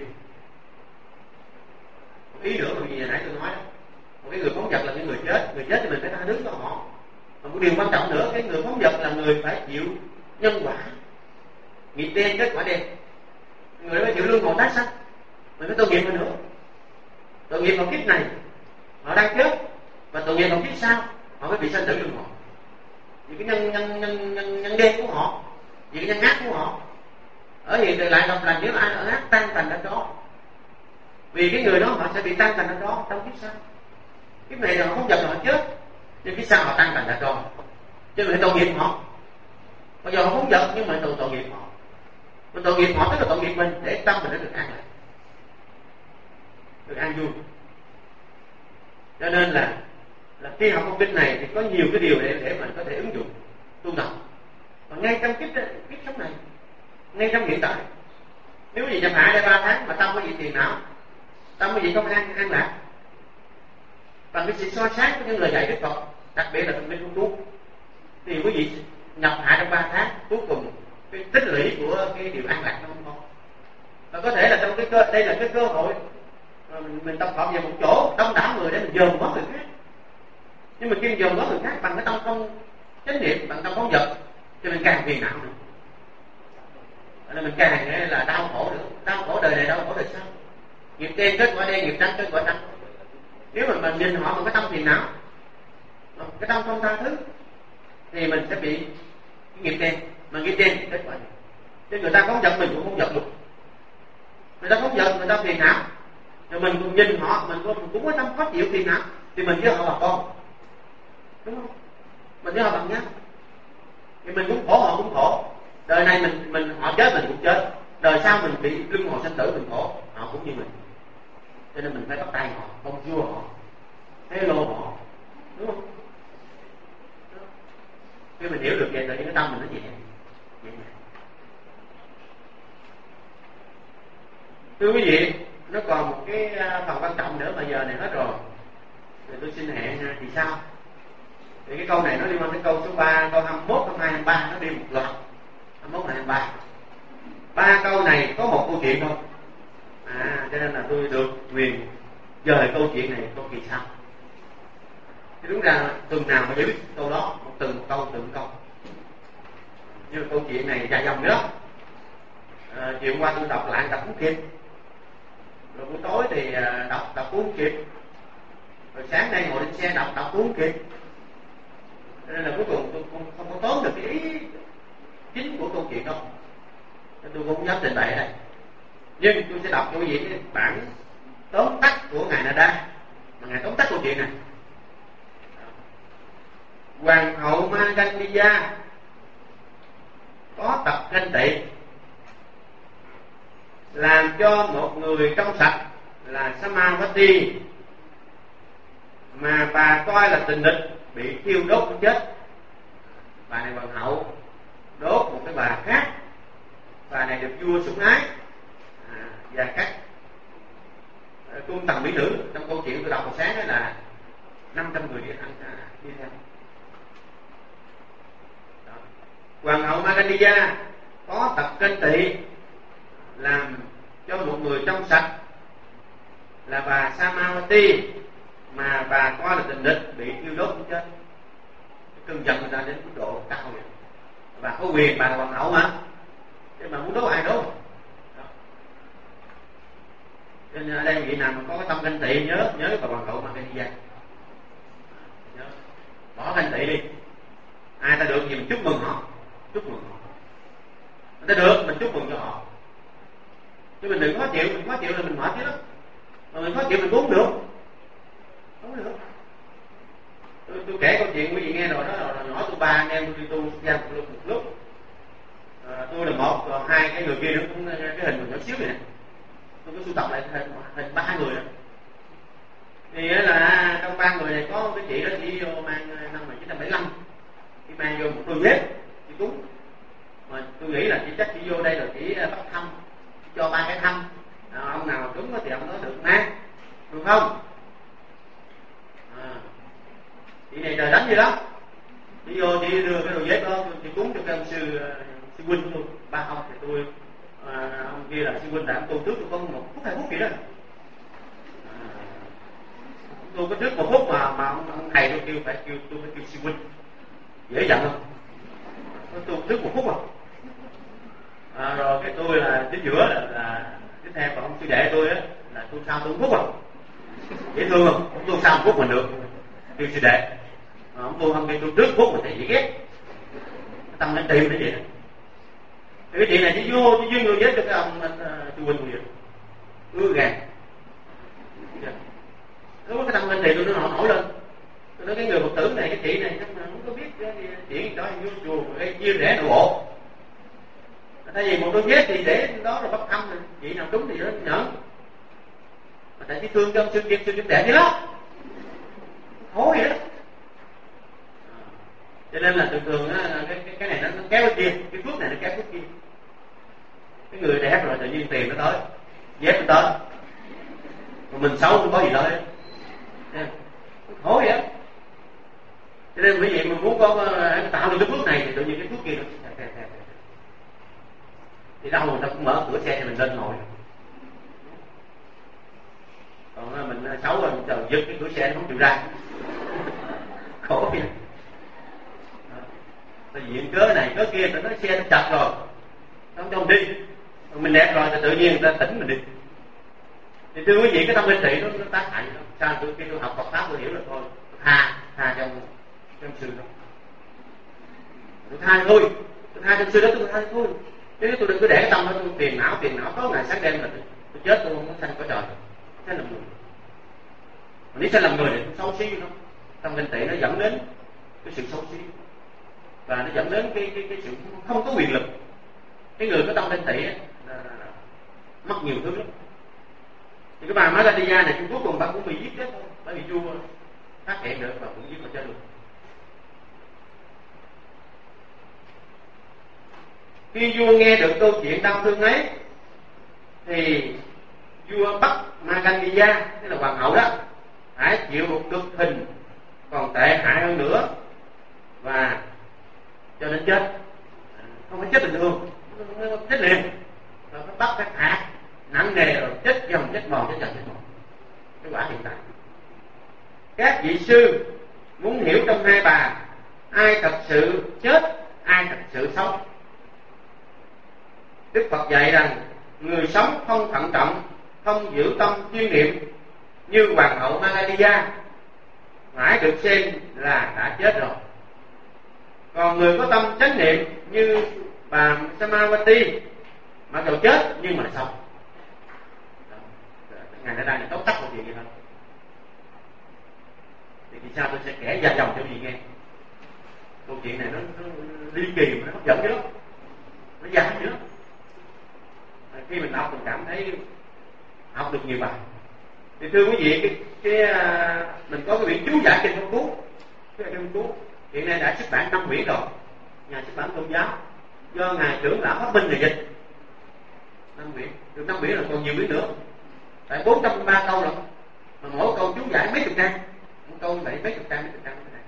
Một ý nữa mà gì nãy tôi nói đó, một cái người phóng dật là cái người chết, người chết thì mình phải tha thứ cho họ. Và một điều quan trọng nữa, cái người phóng dật là người phải chịu nhân quả, nghiệp đen kết quả đen. Người đó phải chịu luân hồi tái sanh, mình phải tội nghiệp hơn nữa. Tội nghiệp vào kiếp này họ đang chết, và tội nghiệp vào kiếp sau họ mới bị sanh tử luân hồi. Vì cái nhân nhân nhân nhân nhân đen của họ, vì cái nhân ác của họ. Ở hiện tại lại gặp là nếu ai ở ác tan thành ra đó, vì cái người đó họ sẽ bị tan thành ra đó trong kiếp sau. Kiếp này họ không giật họ chết, nhưng kiếp sau họ tan thành ra đó, chứ không phải tội nghiệp họ. Bây giờ họ không giật nhưng mà tội tội nghiệp họ. Mà tội nghiệp họ tức là tội nghiệp mình, để tâm mình nó được an lạc, được an vui. Cho nên là là khi học công kinh này thì có nhiều cái điều để để mình có thể ứng dụng tu tập. Và ngay trong kiếp kiếp sống này, ngay trong hiện tại, nếu gì nhập hạ đây ba tháng mà tâm có gì tiền não, tâm có gì không an an lạc, bằng cái sự soi sáng của những lời dạy Đức Phật, đặc biệt là thần linh của Chúa, thì quý vị nhập hạ trong ba tháng, cuối cùng cái tích lũy của cái điều an lạc nó không có. Và có thể là trong cái cơ, đây là cái cơ hội mình, mình tập hợp về một chỗ đông đảo người để mình dòm ngó người khác. Nhưng mà khi dòm ngó người khác bằng cái tâm không chánh niệm, bằng tâm không giận, thì mình càng phiền não nữa. Nên mình càng là đau khổ nữa, đau khổ đời này, đau khổ đời sau. Nghiệp đen kết quả đen, nghiệp trắng kết quả trắng. Nếu mà mình nhìn họ bằng cái tâm phiền não, cái tâm không tha thứ, thì mình sẽ bị cái nghiệp đen. Mà nghiệp đen kết quả gì? Chứ người ta không giận mình cũng không giận được. Người ta không giận, người ta phiền não, rồi mình cũng nhìn họ, mình cũng, cũng có tâm khó chịu phiền não, thì mình với họ là con, đúng không? Mình với họ bằng nhau, thì mình cũng khổ, họ cũng khổ. Đời này mình mình họ chết mình cũng chết, đời sau mình bị luân hồi sanh tử mình khổ, họ cũng như mình. Cho nên mình phải bắt tay họ, không vua họ, hello họ, đúng không? Khi mình hiểu được vậy thì cái tâm mình nó nhẹ, nhẹ nhàng. Thưa quý vị, nó còn một cái phần quan trọng nữa mà giờ này hết rồi, thì tôi xin hẹn thì sao? Thì cái câu này nó liên quan đến câu số ba, câu hai mươi mốt, câu hai mươi ba, nó đi một loạt, hai mươi mốt, hai mươi ba. Ba câu này có một câu chuyện thôi, à, cho nên là tôi được quyền dời câu chuyện này câu kỳ sau. Thì đúng ra tuần nào mà giải quyết câu đó, một từng câu từng câu. Nhưng câu chuyện này dài dòng nữa. À, chiều qua tôi đọc lại đọc cuốn kịp, rồi buổi tối thì đọc đọc cuốn kịp, rồi sáng nay ngồi lên xe đọc đọc cuốn kịp. Nên là cuối cùng tôi không, không có tóm được cái ý chính của câu chuyện đâu, nên tôi cũng không dám trình bày ở đây. Nhưng tôi sẽ đọc cho quý vị cái bản tóm tắt của ngài Nada, mà ngài tóm tắt câu chuyện này. Hoàng hậu Magandiya có tập ganh tị, làm cho một người trong sạch là Samavati mà bà coi là tình địch bị thiêu đốt chết. Bà này hoàng hậu đốt một cái bà khác, bà này được vua sủng ái, à, và các cung tần mỹ nữ. Trong câu chuyện tôi đọc hồi sáng đó là năm trăm người đi ăn à, đi theo. Đó. Hoàng hậu Magandiya có tập ganh tị, làm cho một người trong sạch là bà Samavati mà bà coi là tình địch bị thiêu đốt chết. Cơn giận người ta đến mức độ cao rồi. Bà có quyền, bà là hoàng hậu mà, chứ mà muốn đốt ai đốt. Cho nên ở đây vị nào mà có cái tâm ganh tị nhớ nhớ bà hoàng hậu Magandiya, nhớ bỏ ganh tị đi. Ai ta được gì mình chúc mừng họ, chúc mừng họ. Người ta được mình chúc mừng cho họ, chứ mình đừng khó chịu. Mình khó chịu là mình mệt chứ đó, mà mình khó chịu mình cũng được, không được. Tôi, tôi kể câu chuyện quý vị nghe rồi đó, là nhỏ tôi ba anh em tôi đi tu ra một lúc, một lúc. À, tôi là một, còn hai cái người kia nữa cũng cái hình mình nhỏ xíu này nè. Tôi có sưu tập lại hình, hình ba người đó. Thì là trong ba người này có cái chị đó, chị vô mang năm một nghìn chín trăm bảy mươi lăm, chị mang vô một đôi dép, chị cúng. Mà tôi nghĩ là chị chắc chị vô đây là chị bắt thăm, cho ba cái thăm. À, ông nào trúng thì ông đó được mang, được không? À, chị này trời đánh gì đó, chị vô chị đưa cái đồ dép đó, chị cúng cho cái ông sư sư huynh luôn. Ba ông thì tôi à, ông kia là sư huynh, đã ông tu trước tôi có một phút hai phút gì đó. À, tôi có trước một phút mà mà ông, ông thầy tôi kêu phải kêu tôi phải kêu sư huynh, dễ giận không? Tôi trước một phút mà. À, rồi cái tôi là chính giữa là, là tiếp theo, còn ông sư đệ tôi á là tôi sau tôi một phút rồi, dễ thương không? Ông tôi sau một phút mình được kêu sư đệ, à, ông tôi không kêu tôi trước phút mình thì dễ ghét, tâm lên tìm cái gì đó. Thì cái chị này chỉ vô chỉ duyên người với cho cái ông sư huynh người ưa gàn. Lúc cái tâm lên tìm tôi nó nổi nổi lên. Tôi nói cái người Phật tử này, cái chị này chắc là không có biết cái chuyện đó vô chùa cái chia rẽ nội bộ. Tại vì một đôi dép thì để đó rồi bắt thăm, chị nào trúng thì nó nhẫn. Mà tại chỉ thương cho ông sư kia sư kim đệ như đó, hối vậy đó. Cho nên là thường thường á, cái, cái cái này nó, nó kéo cái kia, cái phước này nó kéo cái kia. Cái người đẹp rồi tự nhiên tiền nó tới, dép nó tới, còn mình xấu không có gì tới, hối vậy đó. Cho nên quý vị mình muốn có tạo tạo được cái phước này thì tự nhiên cái phước kia nó sẽ theo theo. Thì đâu người ta cũng mở cửa xe thì mình lên ngồi. Còn mình xấu rồi mình chờ giật cái cửa xe nó không chịu ra. Khổ vậy. Tại vì cớ này cớ kia ta nói xe nó chặt rồi, không cho mình đi. Còn mình đẹp rồi thì tự nhiên người ta tỉnh mình đi. Thì thưa quý vị, cái tâm linh thị nó, nó tác hại đó. Sao tôi khi tôi học Phật pháp tôi hiểu là thôi, tha tha trong trong sư đó, tôi tha thôi, tôi tha trong sư đó tôi tha thôi. Chứ tôi đừng có để cái tâm đó tôi tiền não tiền não có ngày sáng đêm là tôi, tôi chết tôi không có sanh cõi trời, thế là người. Mà nếu sẽ làm người thì tôi xấu xí nó, tâm linh thị nó dẫn đến cái sự xấu xí và nó dẫn đến cái cái cái sự không có quyền lực. Cái người có tâm linh thị mất nhiều thứ lắm. Thì cái bà Magadija này Trung Quốc cùng bà cũng bị giết chết thôi, bởi vì vua phát hiện được và cũng giết vào chết luôn. Khi vua nghe được câu chuyện đau thương ấy thì vua bắt Magadija, tức là hoàng hậu đó, phải chịu một cực hình còn tệ hại hơn nữa và cho đến chết. Không phải chết bình thường, chết liền, rồi nó bắt các hạ nặng nề rồi chết dòng chết mòn chết dòng chết mòn. Cái quả hiện tại các vị sư muốn hiểu trong hai bà ai thật sự chết, ai thật sự sống. Đức Phật dạy rằng người sống không thận trọng, không giữ tâm chuyên niệm như hoàng hậu Magadija phải được xem là đã chết rồi. Còn người có tâm chánh niệm như bà Samavati mặc dù chết nhưng mà là sống. Ngài đã đang là tóm tắt một chuyện gì thôi. Thì vì sao tôi sẽ kể dài dòng cho quý vị nghe. Câu chuyện này nó, nó ly kỳ mà nó hấp dẫn dữ lắm, nó dài dữ lắm. Khi mình đọc mình cảm thấy học được nhiều bài. Thì thưa quý vị, cái, cái mình có cái quyển chú giải kinh Pháp Cú, cái kinh Pháp Cú hiện nay đã xuất bản năm quyển rồi, nhà xuất bản tôn giáo do ngài trưởng lão Pháp Minh này dịch. Năm quyển, được năm quyển là còn nhiều quyển nữa. Tại bốn trăm ba câu rồi, mà mỗi câu chú giải mấy chục trang, một câu vậy mấy chục trang mấy chục trang này.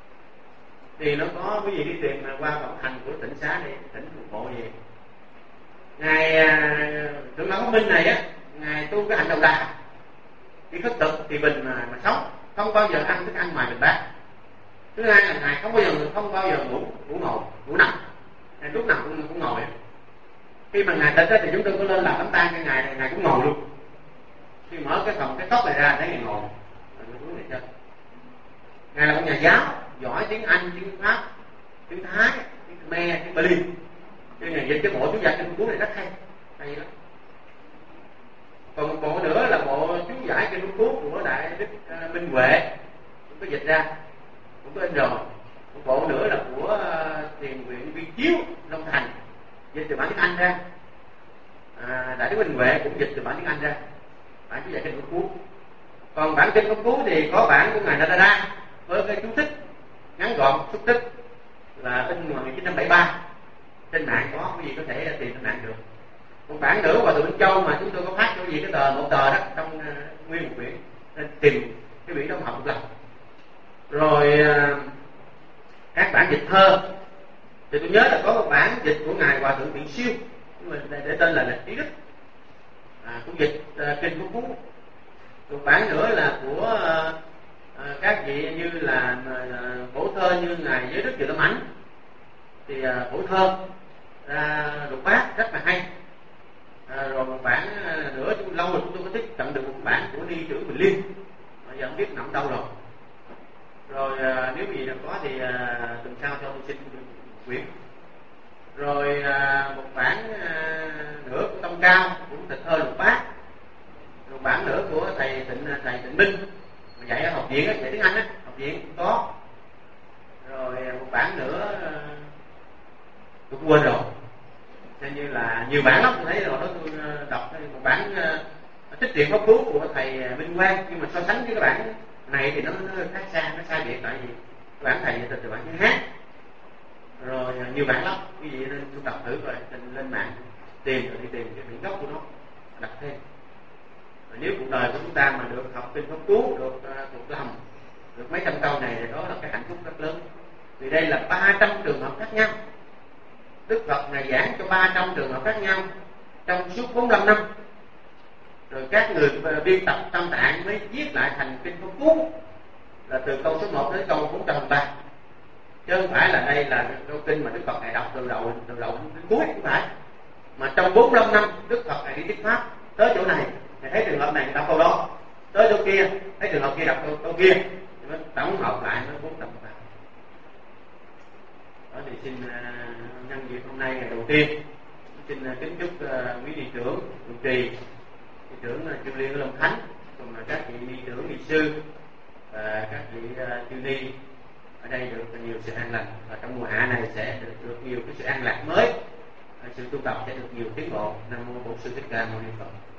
Thì nó có quý vị đi tìm qua bản hành của tỉnh xá này, tỉnh thuộc bộ gì. Ngài trưởng lão Pháp Minh này á, ngài tu cái hạnh đầu đà, cái khất thực thì bình mà, mà sống, không bao giờ ăn thức ăn ngoài bình bát. Thứ hai là ngài không bao giờ không bao giờ ngủ ngủ ngồi ngủ nằm, ngài lúc nào cũng cũng ngồi. Khi mà ngài tịch thì chúng tôi có lên làm đám tang cho ngài này, ngài cũng ngồi luôn. Khi mở cái phòng cái tóc này ra thấy ngài ngồi, ngài chơi. Ngài là một nhà giáo giỏi tiếng Anh, tiếng Pháp, tiếng Thái, tiếng Khmer, tiếng Bali. Cho nên ngài dịch cái bộ chú giải kinh cuốn này rất hay, hay lắm. Còn một bộ nữa là bộ chú giải kinh cuốn của đại đức uh, Minh Huệ cũng có dịch ra, cũng có in rồi. Một bộ nữa là của uh, thiền viện Viên Chiếu Long Thành, dịch từ bản tiếng Anh ra. À, đại đức Minh Huệ cũng dịch từ bản tiếng Anh ra, bản chú giải kinh cuốn. Còn bản kinh cuốn thì có bản của ngài Narada với cái chú thích ngắn gọn xúc tích là in vào một nghìn chín trăm bảy mươi ba, trên mạng có, quý vị có thể tìm trên mạng được. Một bản nữa Hòa Thượng Minh Châu mà chúng tôi có phát cho quý vị cái tờ một tờ đó trong uh, nguyên một quyển, nên tìm cái quyển đó học một lần. Rồi uh, các bản dịch thơ thì tôi nhớ là có một bản dịch của ngài Hòa Thượng Thiện Siêu, để, để tên là Lịch Trí Đức, à, cũng dịch uh, kinh của Phú. Một bản nữa là của uh, uh, các vị như là uh, phổ thơ như ngài Giới Đức Chư Tâm Ảnh, thì uh, phổ thơ ra lục bát rất là hay. À, rồi một bản nữa lâu rồi chúng tôi có tiếp cận được một bản của Ni trưởng Bình Liên, mà giờ không biết nằm đâu rồi. Rồi à, nếu gì nào có thì à, tuần sau cho tôi xin quyển. Rồi à, một bản à, nữa của Tông Cao cũng tịch thơ lục bát. Rồi bản nữa của thầy Tịnh thầy Tịnh Minh mà dạy ở học viện á, dạy tiếng Anh á, học viện cũng có. Rồi một bản nữa à, tôi quên rồi. Nên như là nhiều bản lắm, tôi thấy rồi đó, tôi đọc một bản uh, tích truyện Pháp Cú của thầy Minh Quang, nhưng mà so sánh với cái bản này thì nó, nó khác xa, nó sai biệt, tại vì cái bản thầy từ từ bản chữ hát. Rồi uh, nhiều bản lắm, quý vị nên tôi đọc thử rồi, nên lên mạng tìm rồi đi tìm cái bản gốc của nó, đọc thêm. Và nếu cuộc đời của chúng ta mà được học kinh Pháp Cú, được uh, thuộc lòng, được mấy trăm câu này thì đó là cái hạnh phúc rất lớn. Vì đây là ba trăm trường hợp khác nhau. Đức Phật Ngài giảng cho ba trăm trường hợp khác nhau trong suốt bốn mươi lăm năm. Rồi các người biên tập Tam Tạng mới viết lại thành kinh Pháp Cú, là từ câu số một đến câu bốn trăm ba. Chứ không phải là đây là câu kinh mà Đức Phật Ngài đọc từ đầu từ đầu đến cuối, không phải. Mà trong bốn mươi lăm năm Đức Phật Ngài đi thuyết pháp, tới chỗ này Ngài thấy trường hợp này đọc câu đó, tới chỗ kia thấy trường hợp kia đọc câu, câu kia, nó tổng hợp lại mới bốn trăm ba. Đó thì xin uh, nhân dịp hôm nay ngày đầu tiên, xin uh, kính chúc uh, quý đi trưởng trụ trì, đi trưởng uh, Chu Liên Long Khánh, cùng là các vị đi trưởng ni sư và các vị uh, chư ni ở đây được nhiều sự an lành, và trong mùa hạ này sẽ được, được nhiều cái sự an lạc mới, sự tu tập sẽ được nhiều tiến bộ. Nam mô Bổn Sư Thích Ca Mâu Ni Phật.